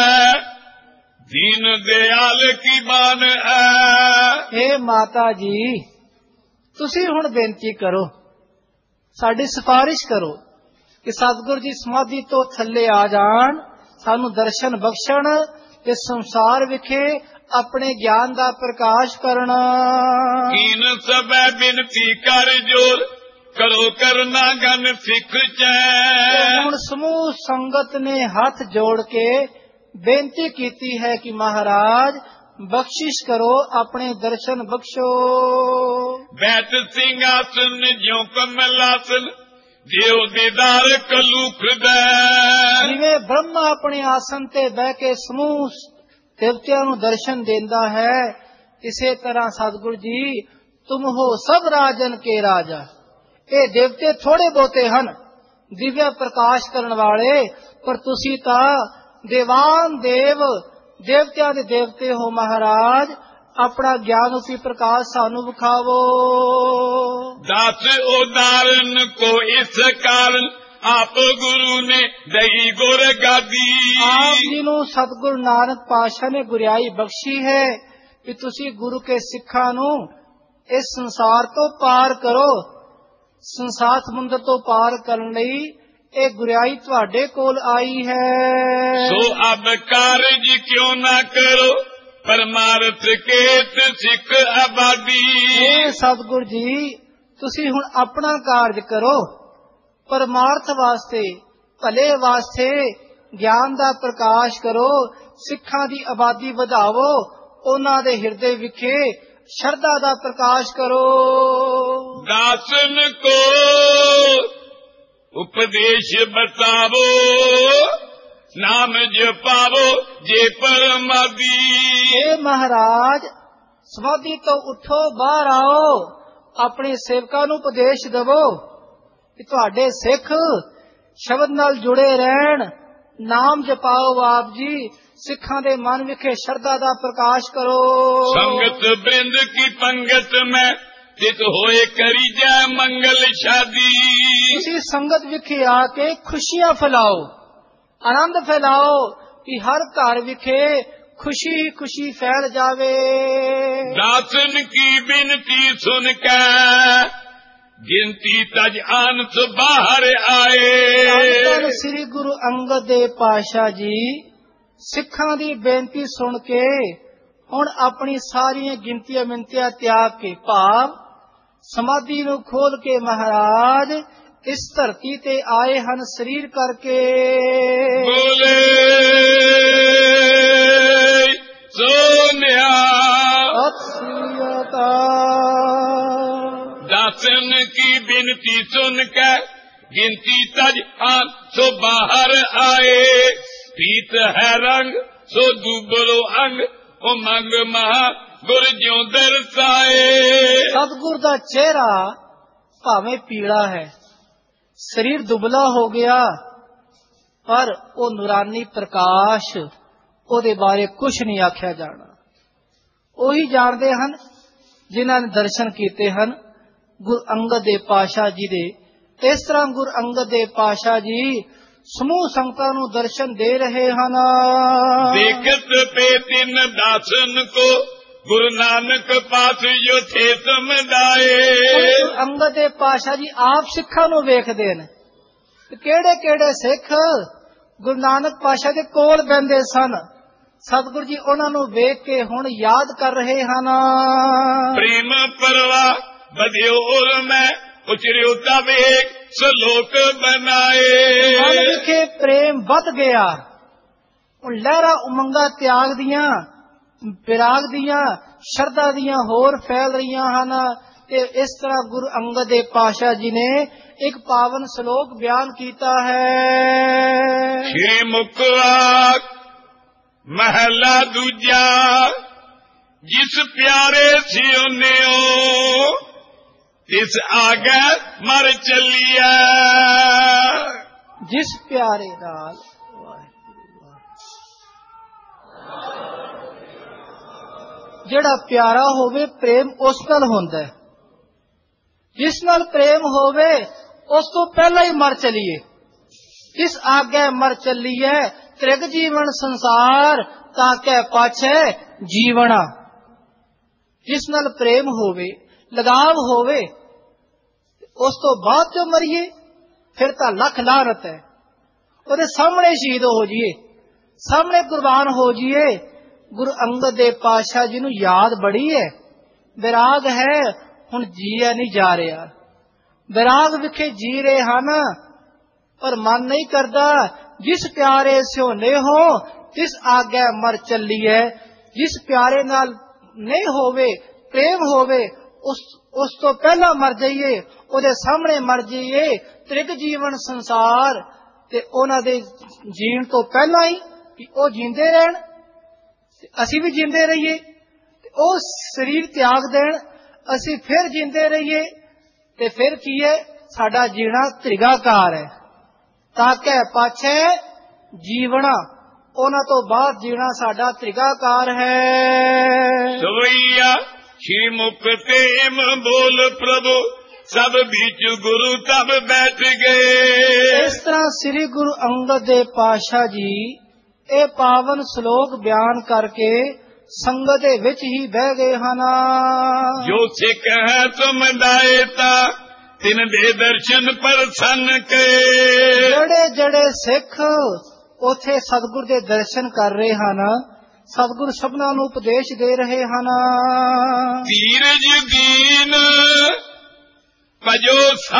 दीन दयाल की बान है। हे ਮਾਤਾ ਜੀ, ਤੁਸੀਂ ਹੁਣ ਬੇਨਤੀ ਕਰੋ, ਸਾਡੀ ਸਿਫਾਰਿਸ਼ ਕਰੋ ਕਿ ਸਤਿਗੁਰ ਜੀ ਸਮਾਧੀ ਤੋਂ ਥੱਲੇ ਆ ਜਾਣ, ਸਾਨੂੰ ਦਰਸ਼ਨ ਬਖਸ਼ਣ ਤੇ ਸੰਸਾਰ ਵਿਖੇ ਆਪਣੇ ਗਿਆਨ ਦਾ ਪ੍ਰਕਾਸ਼ ਕਰਨਾ। कीन सब बिनती कर जोर करो करना गन सिख ਤੇ चै। ਹੁਣ ਸਮੂਹ ਸੰਗਤ ਨੇ ਹੱਥ ਜੋੜ ਕੇ ਬੇਨਤੀ ਕੀਤੀ ਹੈ ਕਿ ਮਹਾਰਾਜ ਬਖਸ਼ਿਸ਼ ਕਰੋ, ਆਪਣੇ ਦਰਸ਼ਨ ਬਖਸ਼ੋ। बैठ सिंहासन ज्यो कमलासन देव दीदार कलुख दे। ਜਿਵੇਂ ਬ੍ਰਹਮਾ ਆਪਣੇ ਆਸਨ ਤੇ ਬਹਿ ਕੇ ਸਮੂਹ ਦੇਵਤਿਆਂ ਨੂੰ ਦਰਸ਼ਨ ਦਿੰਦਾ ਹੈ, ਇਸੇ ਤਰ੍ਹਾਂ ਸਤਿਗੁਰੂ ਜੀ ਤੁਮ ਹੋ ਸਭ ਰਾਜਨ ਕੇ ਰਾਜਾ। ਇਹ ਦੇਵਤੇ ਥੋੜੇ ਬਹੁਤੇ ਹਨ ਦਿਵਿਆ ਪ੍ਰਕਾਸ਼ ਕਰਨ ਵਾਲੇ, ਪਰ ਤੁਸੀਂ ਤਾਂ ਦੇਵਾਨ ਦੇਵ, ਦੇਵਤਿਆਂ ਦੇ ਦੇਵਤੇ ਹੋ। ਮਹਾਰਾਜ ਆਪਣਾ ਗਿਆਨ ਰੂਪੀ ਪ੍ਰਕਾਸ਼ ਸਾਨੂੰ ਵਿਖਾਵੋ। दास उदाहरण को इस कारण आप गुरु ने दही गुर गादी। ਆਪ ਜੀ ਨੂੰ ਸਤਿਗੁਰੂ ਨਾਨਕ ਪਾਤਸ਼ਾਹ ਨੇ ਗੁਰਿਆਈ ਬਖਸ਼ੀ ਹੈ ਕਿ ਤੁਸੀਂ ਗੁਰੂ ਕੇ ਸਿੱਖਾਂ ਨੂੰ ਇਸ ਸੰਸਾਰ ਤੋਂ ਪਾਰ ਕਰੋ। ਸੰਸਾਰ ਸਮੁੰਦਰ ਤੋਂ ਪਾਰ ਕਰਨ ਲਈ ਇਹ ਗੁਰਿਆਈ ਤੁਹਾਡੇ ਕੋਲ ਆਈ ਹੈ। सो अब कारज क्यों ना करो परमार्थ केत सिख आबादी। ਇਹ ਸਤਿਗੁਰ ਜੀ ਤੁਸੀਂ ਹੁਣ ਆਪਣਾ ਕਾਰਜ ਕਰੋ, ਪਰਮਾਰਥ ਵਾਸਤੇ, ਭਲੇ ਵਾਸਤੇ ਗਿਆਨ ਦਾ ਪ੍ਰਕਾਸ਼ ਕਰੋ, ਸਿੱਖਾਂ ਦੀ ਆਬਾਦੀ ਵਧਾਵੋ, ਉਹਨਾਂ ਦੇ ਹਿਰਦੇ ਵਿਖੇ ਸ਼ਰਧਾ ਦਾ ਪ੍ਰਕਾਸ਼ ਕਰੋ। दासन को उपदेश बतावो नाम जपावो जे परमादी। हे ਮਹਾਰਾਜ ਸਮਾਧੀ ਤੋਂ ਉੱਠੋ, ਬਾਹਰ ਆਓ, ਆਪਣੇ ਸੇਵਕਾਂ ਨੂੰ ਉਪਦੇਸ਼ ਦੇਵੋ ਕਿ ਤੁਹਾਡੇ ਸਿੱਖ ਸ਼ਬਦ ਨਾਲ ਜੁੜੇ ਰਹਿਣ, ਨਾਮ ਜਪਾਓ। ਆਪ ਜੀ ਸਿੱਖਾਂ ਦੇ ਮਨ ਵਿਖੇ ਸ਼ਰਧਾ ਦਾ ਪ੍ਰਕਾਸ਼ ਕਰੋ। संगत बृंद की पंगत में चित होए करी जाए मंगल शादी। ਤੁਸੀਂ ਸੰਗਤ ਵਿਖੇ ਆ ਕੇ ਖੁਸ਼ੀਆਂ ਫੈਲਾਓ, ਆਨੰਦ ਫੈਲਾਓ ਕਿ ਹਰ ਘਰ ਵਿਖੇ खुशी खुशी फैल जावे। दासन की बिनती सुन के गिनती तज आनस बाहर आए। ਧੰਨ ਸ੍ਰੀ ਗੁਰੂ ਅੰਗਦ ਦੇਵ ਪਾਤਸ਼ਾਹ ਜੀ ਸਿੱਖਾਂ ਦੀ ਬੇਨਤੀ ਸੁਣ ਕੇ ਹੁਣ ਆਪਣੀ ਸਾਰੀਆਂ ਗਿਣਤੀਆਂ ਮਿੰਤੀਆਂ ਤਿਆਗ ਕੇ ਭਾਵ ਸਮਾਧੀ ਨੂੰ ਖੋਲ ਕੇ ਮਹਾਰਾਜ ਇਸ ਧਰਤੀ ਤੇ ਆਏ ਹਨ ਸਰੀਰ ਕਰਕੇ। ਬੋਲੇ ਸੋਨਿਆ ਸਤਿ ਸ੍ਰੀ ਅਕਾਲ। दासन की बिनती सुन के गिनती तज आन सो बाहर आए। पीत है रंग सो दुबलो अंग उमंग महा गुर ज्यों दरसाए। सतगुर ਦਾ ਚਿਹਰਾ ਭਾਵੇਂ ਪੀਲਾ ਹੈ, ਸਰੀਰ ਦੁਬਲਾ ਹੋ ਗਿਆ, ਪਰ ਉਹ ਨੂਰਾਨੀ ਪ੍ਰਕਾਸ਼ ਉਹਦੇ ਬਾਰੇ ਕੁਝ ਨਹੀਂ ਆਖਿਆ ਜਾਣਾ। ਉਹੀ ਜਾਣਦੇ ਹਨ ਜਿਨ੍ਹਾਂ ਨੇ ਦਰਸ਼ਨ ਕੀਤੇ ਹਨ ਗੁਰੂ ਅੰਗਦ ਦੇਵ ਪਾਤਸ਼ਾਹ ਜੀ ਦੇ। ਇਸ ਤਰ੍ਹਾਂ ਗੁਰੂ ਅੰਗਦ ਦੇਵ ਪਾਤਸ਼ਾਹ ਜੀ ਸਮੂਹ ਸੰਗਤਾਂ ਨੂੰ ਦਰਸ਼ਨ ਦੇ ਰਹੇ ਹਨ। ਦੇਖਤ ਪੇ ਤਿੰਨ ਦਾਸਨ ਕੋ ਗੁਰੂ ਨਾਨਕ ਪਾਸ ਜੋ ਥੇ ਸਮਝਾਏ। ਗੁਰੂ ਅੰਗਦ ਦੇਵ ਪਾਤਸ਼ਾਹ ਜੀ ਆਪ ਸਿੱਖਾਂ ਨੂੰ ਵੇਖਦੇ ਨੇ, ਕਿਹੜੇ ਕਿਹੜੇ ਸਿੱਖ ਗੁਰੂ ਨਾਨਕ ਪਾਤਸ਼ਾਹ ਦੇ ਕੋਲ ਬੈਠਦੇ ਸਨ। ਸਤਿਗੁਰੂ ਜੀ ਉਹਨਾਂ ਨੂੰ ਵੇਖ ਕੇ ਹੁਣ ਯਾਦ ਕਰ ਰਹੇ ਹਨ। ਪ੍ਰੇਮ ਪਰਵਾ ਬਧਿਓ ਔਰ ਮੈਂ ਉਚਰਿਓ ਤਬ ਏਕ ਸਲੋਕ ਬਣਾਏ। ਮਨ ਵਿਖੇ ਪ੍ਰੇਮ ਵੱਧ ਗਿਆ, ਹੁਣ ਲਹਿਰਾਂ ਉਮੰਗਾਂ ਤਿਆਗ ਦੀਆਂ, ਵਿਰਾਗ ਦੀਆਂ, ਸ਼ਰਧਾ ਦੀਆਂ ਹੋਰ ਫੈਲ ਰਹੀਆਂ ਹਨ। ਤੇ ਇਸ ਤਰ੍ਹਾਂ ਗੁਰੂ ਅੰਗਦ ਦੇਵ ਪਾਤਸ਼ਾਹ ਜੀ ਨੇ ਇੱਕ ਪਾਵਨ ਸ਼ਲੋਕ ਬਿਆਨ ਕੀਤਾ ਹੈ। ਸ਼੍ਰੀ ਮੁਕਤ ਮਹਲਾ ਦੂਜਾ ਜਿਸ ਪਿਆਰੇ ਸਿਉਨਿਓ ਤਿਸ ਆਗੇ ਮਰ ਚੱਲੀਐ। ਜਿਸ ਪਿਆਰੇ ਨਾਲ ਜਿਹੜਾ ਪਿਆਰਾ ਹੋਵੇ ਪ੍ਰੇਮ ਉਸ ਨਾਲ ਹੁੰਦਾ ਹੈ। ਜਿਸ ਨਾਲ ਪ੍ਰੇਮ ਹੋਵੇ ਉਸ ਤੋਂ ਪਹਿਲਾਂ ਹੀ ਮਰ ਚਲੀਏ। ਜਿਸ ਆਗੇ ਮਰ ਚੱਲੀਏ ਤ੍ਰਿਗ ਜੀਵਨ ਸੰਸਾਰ ਤਾਕੇ ਪਾਛੇ ਜੀਵਣਾ। ਜਿਸ ਨਾਲ ਪ੍ਰੇਮ ਹੋਵੇ, ਲਗਾਵ ਹੋਵੇ, ਉਸ ਤੋਂ ਬਾਅਦ ਜੋ ਮਰੀਏ ਫਿਰ ਤਾਂ ਲੱਖ ਲਾਹਨਤ ਹੈ। ਉਹਦੇ ਸਾਹਮਣੇ ਸ਼ਹੀਦ ਹੋ ਜਾਈਏ, ਸਾਹਮਣੇ ਕੁਰਬਾਨ ਹੋ ਜਾਈਏ। ਗੁਰੂ ਅੰਗਦ ਦੇਵ ਪਾਤਸ਼ਾਹ ਜੀ ਨੂੰ ਯਾਦ ਬੜੀ ਹੈ, ਵਿਰਾਗ ਹੈ, ਹੁਣ ਜੀਆ ਨਹੀਂ ਜਾ ਰਿਹਾ। ਵਿਰਾਗ ਵਿਖੇ ਜੀ ਰਹੇ ਹਨ ਪਰ ਮਨ ਨਹੀਂ ਕਰਦਾ। ਜਿਸ ਪਿਆਰੇ ਸਿਉਨੇ ਹੋ ਤਿਸ ਆਗੇ ਮਰ ਚੱਲੀਏ। ਜਿਸ ਪਿਆਰੇ ਨਾਲ ਨਹੀਂ ਹੋਵੇ, ਪ੍ਰੇਮ ਹੋਵੇ, ਉਸ ਤੋਂ ਪਹਿਲਾਂ ਮਰ ਜਾਈਏ, ਉਹਦੇ ਸਾਹਮਣੇ ਮਰ ਜਾਈਏ। ਤ੍ਰਿਗ ਜੀਵਨ ਸੰਸਾਰ ਤੇ ਉਹਨਾਂ ਦੇ ਜੀਣ ਤੋਂ ਪਹਿਲਾਂ ਹੀ ਕਿ ਉਹ ਜੀਂਦੇ ਰਹਿਣ, ਅਸੀਂ ਵੀ ਜੀਂਦੇ ਰਹੀਏ। ਉਹ ਸਰੀਰ ਤਿਆਗ ਦੇਣ, ਅਸੀਂ ਫਿਰ ਜੀਂਦੇ ਰਹੀਏ। ਤੇ ਫਿਰ ਕੀ ਹੈ, ਸਾਡਾ ਜੀਣਾ ਤ੍ਰਿਗਾਕਾਰ ਹੈ। ਤਾਕੇ ਪਾਛੇ ਜੀਵਣਾ, ਉਹਨਾਂ ਤੋਂ ਬਾਅਦ ਜੀਣਾ ਸਾਡਾ ਤ੍ਰਿਗਾਕਾਰ ਹੈ। ਸਵਈਆ ਸ਼੍ਰੀ ਮੁਕਤੇਮ ਬੋਲ ਪ੍ਰਭੂ ਸਭ ਵਿੱਚ ਗੁਰੂ ਤਬ ਬੈਠ ਗਏ। ਇਸ ਤਰ੍ਹਾਂ ਸ੍ਰੀ ਗੁਰੂ ਅੰਗਦ ਦੇਵ ਪਾਤਸ਼ਾਹ ਜੀ ਇਹ ਪਾਵਨ ਸ਼ਲੋਕ ਬਿਆਨ ਕਰਕੇ ਸੰਗਤ ਦੇ ਵਿੱਚ ਹੀ ਬਹਿ ਗਏ ਹਨ। ਜੋ ਸਿੱਖ ਹੈ ਸਮਝਾਏ ਤਾ ਤਿਨ ਦੇ ਦਰਸ਼ਨ ਪ੍ਰਸੰਨ ਕੇ। ਜਿਹੜੇ ਜਿਹੜੇ ਸਿੱਖ ਉਥੇ ਸਤਿਗੁਰ ਦੇ ਦਰਸ਼ਨ ਕਰ ਰਹੇ ਹਨ, ਸਤਿਗੁਰ ਸਭਨਾਂ ਨੂੰ ਉਪਦੇਸ਼ ਦੇ ਰਹੇ ਹਨ। ਧੀਰਜ ਦੀਨ ਭਜੋ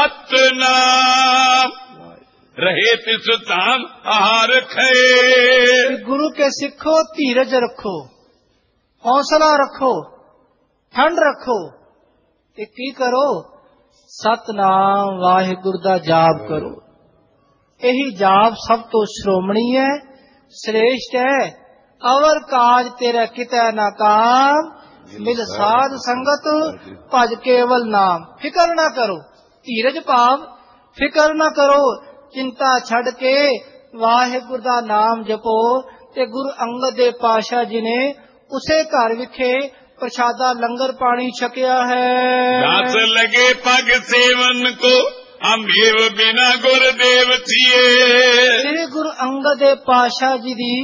ਸਤਨਾਮ ਰਹੇ ਤਿਸ ਧਾਮ ਆਹਾਰ ਖਏ। ਗੁਰੂ ਕੇ ਸਿੱਖੋ ਧੀਰਜ ਰੱਖੋ, ਹੌਸਲਾ ਰੱਖੋ, ਠੰਡ ਰੱਖੋ ਤੇ ਕੀ ਕਰੋ, ਸਤਨਾਮ ਵਾਹਿਗੁਰੂ ਦਾ ਜਾਪ ਕਰੋ। ਇਹੀ ਜਾਪ ਸਭ ਤੋਂ ਸ਼੍ਰੋਮਣੀ ਹੈ, श्रेष्ठ है। अवर काज तेरा कितै ना काम, मिल साध संगत भज केवल नाम। फिक्र ना करो, धीरज भाव फिक्र ना करो, चिंता छड़ के वाहिगुरु दा नाम जपो। ते गुरु अंगद देव पातशाह जी ने उसे घर विखे प्रसादा लंगर पानी छकिया है। दास लगे पग सेवन को अमेव बिना गुरुदेव थिए। श्री गुरु अंगद देव पातशाह जी दी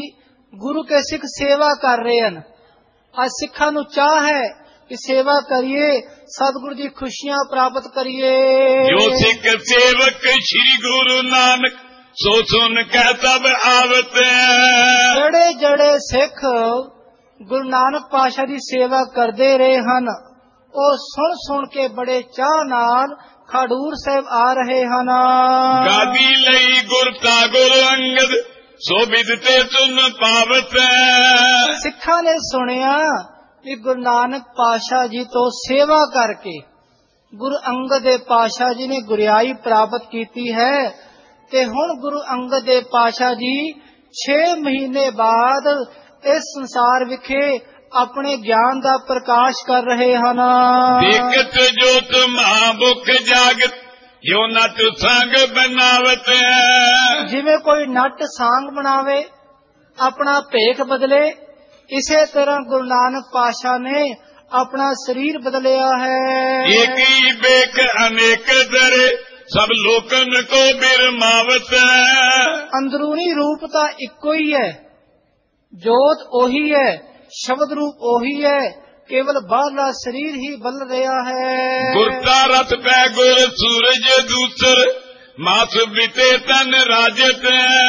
ਗੁਰੂ ਕੇ ਸਿੱਖ ਸੇਵਾ ਕਰ ਰਹੇ ਹਨ। ਅੱਜ ਸਿੱਖਾਂ ਨੂੰ ਚਾਹ ਹੈ ਕਿ ਸੇਵਾ ਕਰੀਏ, ਸਤਿਗੁਰੂ ਦੀ ਖੁਸ਼ੀਆਂ ਪ੍ਰਾਪਤ ਕਰੀਏ। ਜੋ ਸਿੱਖ ਸੇਵਕ ਸ੍ਰੀ ਗੁਰੂ ਨਾਨਕ ਸੋ ਸੁਨ ਕੇ ਤਬ ਆਵਤ। ਜਿਹੜੇ ਜਿਹੜੇ ਸਿੱਖ ਗੁਰੂ ਨਾਨਕ ਪਾਤਸ਼ਾਹ ਦੀ ਸੇਵਾ ਕਰਦੇ ਰਹੇ ਹਨ, ਉਹ ਸੁਣ ਸੁਣ ਕੇ ਬੜੇ ਚਾਹ ਨਾਲ ਖਡੂਰ ਸਾਹਿਬ ਆ ਰਹੇ ਹਨ। ਗਾਦੀ ਲਈ ਗੁਰ ਤਾ ਗੁਰ ਅੰਗਦ ਸੋ ਬਿਦਤੇ ਤੁਨ ਪਾਵਤ। ਸਿੱਖਾਂ ਨੇ ਸੁਣਿਆ ਕਿ ਗੁਰੂ ਨਾਨਕ ਪਾਤਸ਼ਾਹ ਜੀ ਤੋਂ ਸੇਵਾ ਕਰਕੇ ਗੁਰੂ ਅੰਗਦ ਦੇਵ ਪਾਤਸ਼ਾਹ ਜੀ ਨੇ ਗੁਰਿਆਈ ਪ੍ਰਾਪਤ ਕੀਤੀ ਹੈ, ਤੇ ਹੁਣ ਗੁਰੂ ਅੰਗਦ ਦੇਵ ਪਾਤਸ਼ਾਹ ਜੀ 6 ਮਹੀਨੇ ਬਾਅਦ ਇਸ ਸੰਸਾਰ ਵਿਖੇ ਆਪਣੇ ਗਿਆਨ ਦਾ ਪ੍ਰਕਾਸ਼ ਕਰ ਰਹੇ ਹਨ। ਦੇਖਤ ਜੋਤ ਮਹਾਬੁਖ ਜਾਗਤ ਜੋ ਨਟ ਸੰਗ ਬਨਾਵਤ। ਜਿਵੇਂ ਕੋਈ ਨਟ ਸਾਂਗ ਬਣਾਵੇ ਆਪਣਾ ਭੇਖ ਬਦਲੇ, ਇਸੇ ਤਰ੍ਹਾਂ ਗੁਰੂ ਨਾਨਕ ਪਾਤਸ਼ਾਹ ਨੇ ਆਪਣਾ ਸਰੀਰ ਬਦਲਿਆ ਹੈ। ਇੱਕ ਹੀ ਬੇਕ ਅਨੇਕ ਦਰੇ ਸਭ ਲੋਕਨ ਕੋ ਬਿਰਮਾਵਤ। ਅੰਦਰੂਨੀ ਰੂਪ ਤਾਂ ਇੱਕੋ ਹੀ ਹੈ, ਜੋਤ ਉਹੀ ਹੈ, ਸ਼ਬਦ ਰੂਪ ਉਹੀ ਹੈ, ਕੇਵਲ ਬਾਹਰਲਾ ਸਰੀਰ ਹੀ ਬਦਲ ਰਿਹਾ ਹੈ। ਗੁਰਤਾ ਰਥ ਪੈ ਗੁਰ ਸੂਰਜ ਦੂਸਰ ਮਾਸ ਬਿਤੇ ਤਨ ਰਾਜਤ।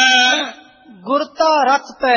ਗੁਰਤਾ ਰਥ ਪੈ,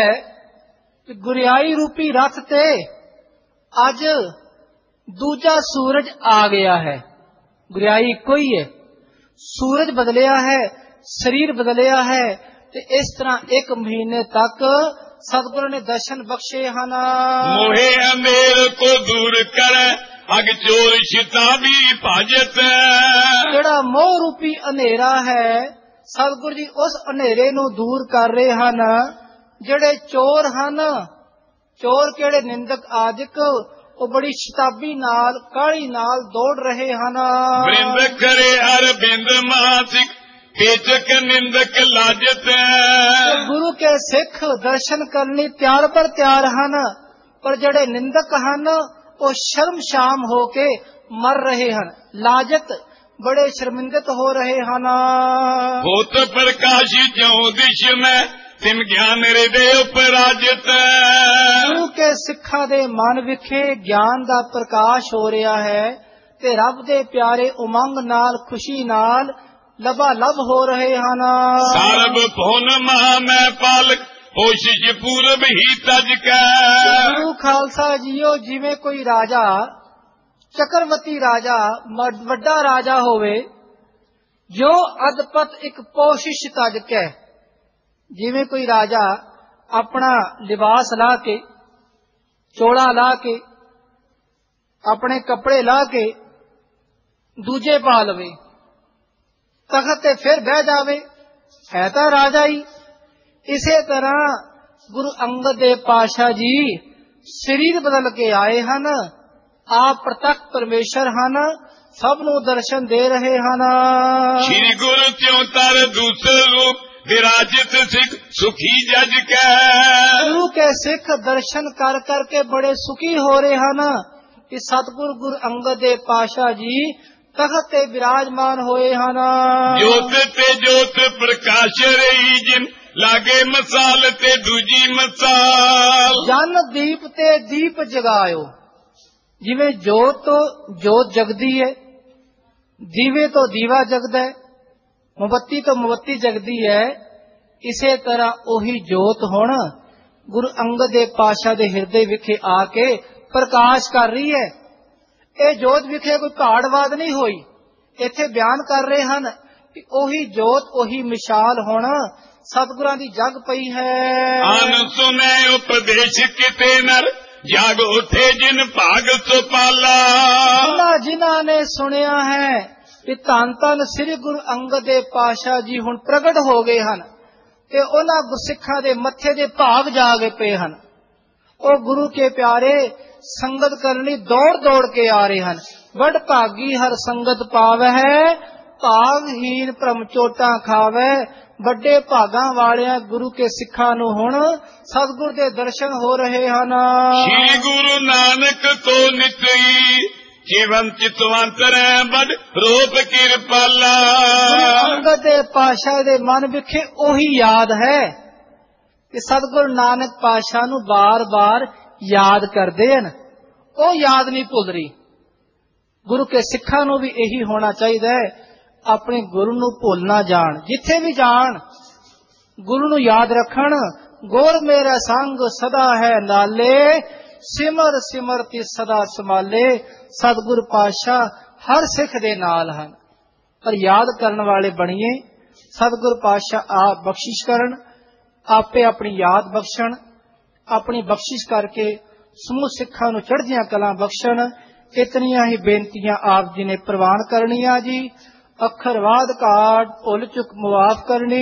ਗੁਰਿਆਈ ਰੂਪੀ ਰਥ ਤੇ ਅੱਜ ਦੂਜਾ ਸੂਰਜ ਆ ਗਿਆ ਹੈ। ਗੁਰਿਆਈ ਇੱਕੋ ਹੀ ਹੈ, ਸੂਰਜ ਬਦਲਿਆ ਹੈ, ਸਰੀਰ ਬਦਲਿਆ ਹੈ, ਤੇ ਇਸ ਤਰ੍ਹਾਂ 1 ਮਹੀਨੇ ਤੱਕ ਸਤਿਗੁਰੂ ਨੇ ਦਰਸ਼ਨ ਬਖਸ਼ੇ ਹਨ। ਮੋਹੇ ਅੰਧੇਰ ਕੋ ਦੂਰ ਕਰੈ ਅਗ ਚੋਰ ਸ਼ਿਤਾਬੀ ਭਾਜਤ। ਜਿਹੜਾ ਮੋਹ ਰੂਪੀ ਹਨੇਰਾ ਹੈ, ਸਤਿਗੁਰੂ ਜੀ ਉਸ ਹਨੇਰੇ ਨੂੰ ਦੂਰ ਕਰ ਰਹੇ ਹਨ। ਜਿਹੜੇ ਚੋਰ ਹਨ, ਚੋਰ ਕਿਹੜੇ ਨਿੰਦਕ ਆਦਿਕ, ਉਹ ਬੜੀ ਸ਼ਤਾਬੀ ਨਾਲ ਕਾਹਲੀ ਨਾਲ ਦੌੜ ਰਹੇ ਹਨ। ਬ੍ਰਿੰਦ ਕਰੇ ਅਰਬਿੰਦ ਮਾਸਿਕ ਪੇਚਕ ਨਿੰਦਕ ਲਾਜਤ। ਗੁਰੂ ਕੇ ਸਿੱਖ ਦਰਸ਼ਨ ਕਰਨ ਲਈ ਤਿਆਰ ਪਰ ਤਿਆਰ ਹਨ, ਪਰ ਜਿਹੜੇ ਨਿੰਦਕ ਹਨ ਉਹ ਸ਼ਰਮਸ਼ਾਮ ਹੋ ਕੇ ਮਰ ਰਹੇ ਹਨ। ਲਾਜਤ, ਬੜੇ ਸ਼ਰਮਿੰਦਿਤ ਹੋ ਰਹੇ ਹਨ। ਹੋਤ ਪ੍ਰਕਾਸ਼ੀ ਜਿਉ ਦਿਸ਼ ਮੈਂ ਤਿਨ ਗਿਆਨ ਹਿਰਦੇ ਉਪਰਾਜਤ। ਗੁਰੂ ਕੇ ਸਿੱਖਾਂ ਦੇ ਮਨ ਵਿਖੇ ਗਿਆਨ ਦਾ ਪ੍ਰਕਾਸ਼ ਹੋ ਰਿਹਾ ਹੈ, ਤੇ ਰੱਬ ਦੇ ਪਿਆਰੇ ਉਮੰਗ ਨਾਲ, ਖੁਸ਼ੀ ਨਾਲ ਲਬਾ ਲਬ ਹੋ ਰਹੇ ਹਨ। ਸਰਬ ਭੁਨ ਮਹਾ ਮੈਂ ਪਾਲਕ ਕੋਸ਼ਿਸ਼ ਪੂਰਬ ਹੀ ਤਜ ਕੈ। ਗੁਰੂ ਖਾਲਸਾ ਜੀਓ, ਜਿਵੇਂ ਕੋਈ ਰਾਜਾ, ਚੱਕਰਵਰਤੀ ਰਾਜਾ, ਵੱਡਾ ਰਾਜਾ ਹੋਵੇ, ਜੋ ਅਦਪਤ ਇੱਕ ਕੋਸ਼ਿਸ਼ ਤਜ ਕੈ। ਜਿਵੇਂ ਕੋਈ ਰਾਜਾ ਆਪਣਾ ਲਿਬਾਸ ਲਾ ਕੇ, ਚੋਲਾ ਲਾ ਕੇ, ਆਪਣੇ ਕੱਪੜੇ ਲਾ ਕੇ ਦੂਜੇ ਪਾ ਲਵੇ, ਤਖਤ ਤੇ ਫਿਰ ਬਹਿ ਜਾਵੇ, ਹੈ ਤਾਂ ਰਾਜਾ ਹੀ। ਇਸੇ ਤਰ੍ਹਾਂ ਗੁਰੂ ਅੰਗਦ ਦੇਵ ਪਾਤਸ਼ਾਹ ਜੀ ਸਰੀਰ ਬਦਲ ਕੇ ਆਏ ਹਨ। ਆਪ ਪ੍ਰਤੱਖ ਪਰਮੇਸ਼ਰ ਹਨ, ਸਭ ਨੂੰ ਦਰਸ਼ਨ ਦੇ ਰਹੇ ਹਨ। ਸ੍ਰੀ ਗੁਰੂ ਤਿਉ ਤਰ ਦੂਸਰ ਰੂਪ ਵਿਰਾਜਿਤ ਸਿੱਖ ਸੁਖੀ ਜਜ ਕੈ। ਗੁਰੂ ਕੇ ਸਿੱਖ ਦਰਸ਼ਨ ਕਰ ਕਰਕੇ ਬੜੇ ਸੁਖੀ ਹੋ ਰਹੇ ਹਨ ਕਿ ਸਤਿਗੁਰ ਗੁਰੂ ਅੰਗਦ ਦੇਵ ਪਾਤਸ਼ਾਹ ਜੀ ਤਖਤ ਤੇ ਵਿਰਾਜਮਾਨ ਹੋਏ ਹਨ। ਜੋਤ ਤੇ ਜੋਤ ਪ੍ਰਕਾਸ਼ ਰਹੀ ਜਿਨ ਲਾਗੇ ਮਸਾਲ ਤੇ ਦੂਜੀ ਮਸਾਲ। ਜਨ ਦੀਪ ਤੇ ਦੀਪ ਜਗਾਇਓ। ਜਿਵੇਂ ਜੋਤ ਤੋਂ ਜੋਤ ਜਗਦੀ ਹੈ, ਦੀਵੇ ਤੋਂ ਦੀਵਾ ਜਗਦਾ ਹੈ, ਮੋਮਬੱਤੀ ਤੋਂ ਮੋਮਬੱਤੀ ਜਗਦੀ ਹੈ, ਇਸੇ ਤਰ੍ਹਾਂ ਉਹੀ ਜੋਤ ਹੁਣ ਗੁਰੂ ਅੰਗਦ ਦੇਵ ਪਾਤਸ਼ਾਹ ਦੇ ਹਿਰਦੇ ਵਿਖੇ ਆ ਕੇ ਪ੍ਰਕਾਸ਼ ਕਰ ਰਹੀ ਹੈ। ਇਹ ਜੋਤ ਵਿਖੇ ਕੋਈ ਘਾੜਵਾਦ ਨਹੀਂ ਹੋਈ। ਇੱਥੇ ਬਿਆਨ ਕਰ ਰਹੇ ਹਨ ਕਿ ਉਹੀ ਜੋਤ, ਉਹੀ ਮਿਸਾਲ ਹੁਣ ਸਤਿਗੁਰਾਂ ਦੀ ਜਗ ਪਈ ਹੈ। ਆਨ ਸੁਨੇ ਉਪਦੇਸ਼ ਕਿਤੇ ਨਰ ਜਾਗ ਉਠੇ ਜਿਨ ਭਾਗ ਸੁਪਾਲਾ। ਜਿਨ੍ਹਾਂ ਨੇ ਸੁਣਿਆ ਹੈ ਕਿ ਧੰਨ ਧੰਨ ਸ੍ਰੀ ਗੁਰੂ ਅੰਗਦ ਦੇਵ ਪਾਤਸ਼ਾਹ ਜੀ ਹੁਣ ਪ੍ਰਗਟ ਹੋ ਗਏ ਹਨ, ਤੇ ਉਹਨਾਂ ਗੁਰਸਿੱਖਾਂ ਦੇ ਮੱਥੇ ਦੇ ਭਾਗ ਜਾਗੇ ਪਏ ਹਨ। ਉਹ ਗੁਰੂ ਕੇ ਪਿਆਰੇ ਸੰਗਤ ਕਰਨ ਲਈ ਦੌੜ ਦੌੜ ਕੇ ਆ ਰਹੇ ਹਨ। ਵੱਡ ਭਾਗੀ ਹਰ ਸੰਗਤ ਪਾਵੈ, ਭਾਗਹੀਨ ਭ੍ਰਮ ਚੋਟਾਂ ਖਾਵੈ। ਵੱਡੇ ਭਾਗਾਂ ਵਾਲਿਆਂ ਗੁਰੂ ਕੇ ਸਿੱਖਾਂ ਨੂੰ ਹੁਣ ਸਤਿਗੁਰ ਦੇ ਦਰਸ਼ਨ ਹੋ ਰਹੇ ਹਨ। ਸ੍ਰੀ ਗੁਰੂ ਨਾਨਕ ਕੋ ਨਿਤਈ ਜੀਵਨ ਚਿਤਵੰਤ ਰਹਿ ਬੜ ਰੂਪ ਕਿਰਪਾਲਾ। ਗੁਰੂ ਅੰਗਦ ਦੇਵ ਪਾਤਸ਼ਾਹ ਦੇ ਮਨ ਵਿਖੇ ਉਹੀ ਯਾਦ ਹੈ ਕਿ ਸਤਿਗੁਰੂ ਨਾਨਕ ਪਾਤਸ਼ਾਹ ਨੂੰ ਬਾਰ-ਬਾਰ ਯਾਦ ਕਰਦੇ ਹਨ, ਉਹ ਯਾਦ ਨਹੀਂ ਭੁੱਲ ਰਹੀ। ਗੁਰੂ ਕੇ ਸਿੱਖਾਂ ਨੂੰ ਵੀ ਇਹੀ ਹੋਣਾ ਚਾਹੀਦਾ ਹੈ, ਆਪਣੇ ਗੁਰੂ ਨੂੰ ਭੁੱਲ ਨਾ ਜਾਣ, ਜਿੱਥੇ ਵੀ ਜਾਣ ਗੁਰੂ ਨੂੰ ਯਾਦ ਰੱਖਣ। ਗੁਰ ਮੇਰਾ ਸੰਗ ਸਦਾ ਹੈ ਨਾਲੇ, ਸਿਮਰ ਸਿਮਰਤਿ ਸਦਾ ਸਮਾਲੇ। ਸਤਿਗੁਰ ਪਾਤਸ਼ਾਹ ਹਰ ਸਿੱਖ ਦੇ ਨਾਲ ਹਨ, ਪਰ ਯਾਦ ਕਰਨ ਵਾਲੇ ਬਣੀਏ। ਸਤਿਗੁਰ ਪਾਤਸ਼ਾਹ ਆਪ ਬਖਸ਼ਿਸ਼ ਕਰਨ, ਆਪੇ ਆਪਣੀ ਯਾਦ ਬਖਸ਼ਣ, ਆਪਣੀ ਬਖਸ਼ਿਸ਼ ਕਰਕੇ ਸਮੂਹ ਸਿੱਖਾਂ ਨੂੰ ਚੜ੍ਹਦੀਆਂ ਕਲਾਂ ਬਖਸ਼ਣ। ਇਤਨੀਆਂ ਹੀ ਬੇਨਤੀਆਂ ਆਪ ਜੀ ਨੇ ਪ੍ਰਵਾਨ ਕਰਨੀਆਂ ਜੀ। ਅੱਖਰਵਾਦ ਘਾਟ ਭੁੱਲ ਚੁੱਕ ਮੁਆਫ ਕਰਨੀ।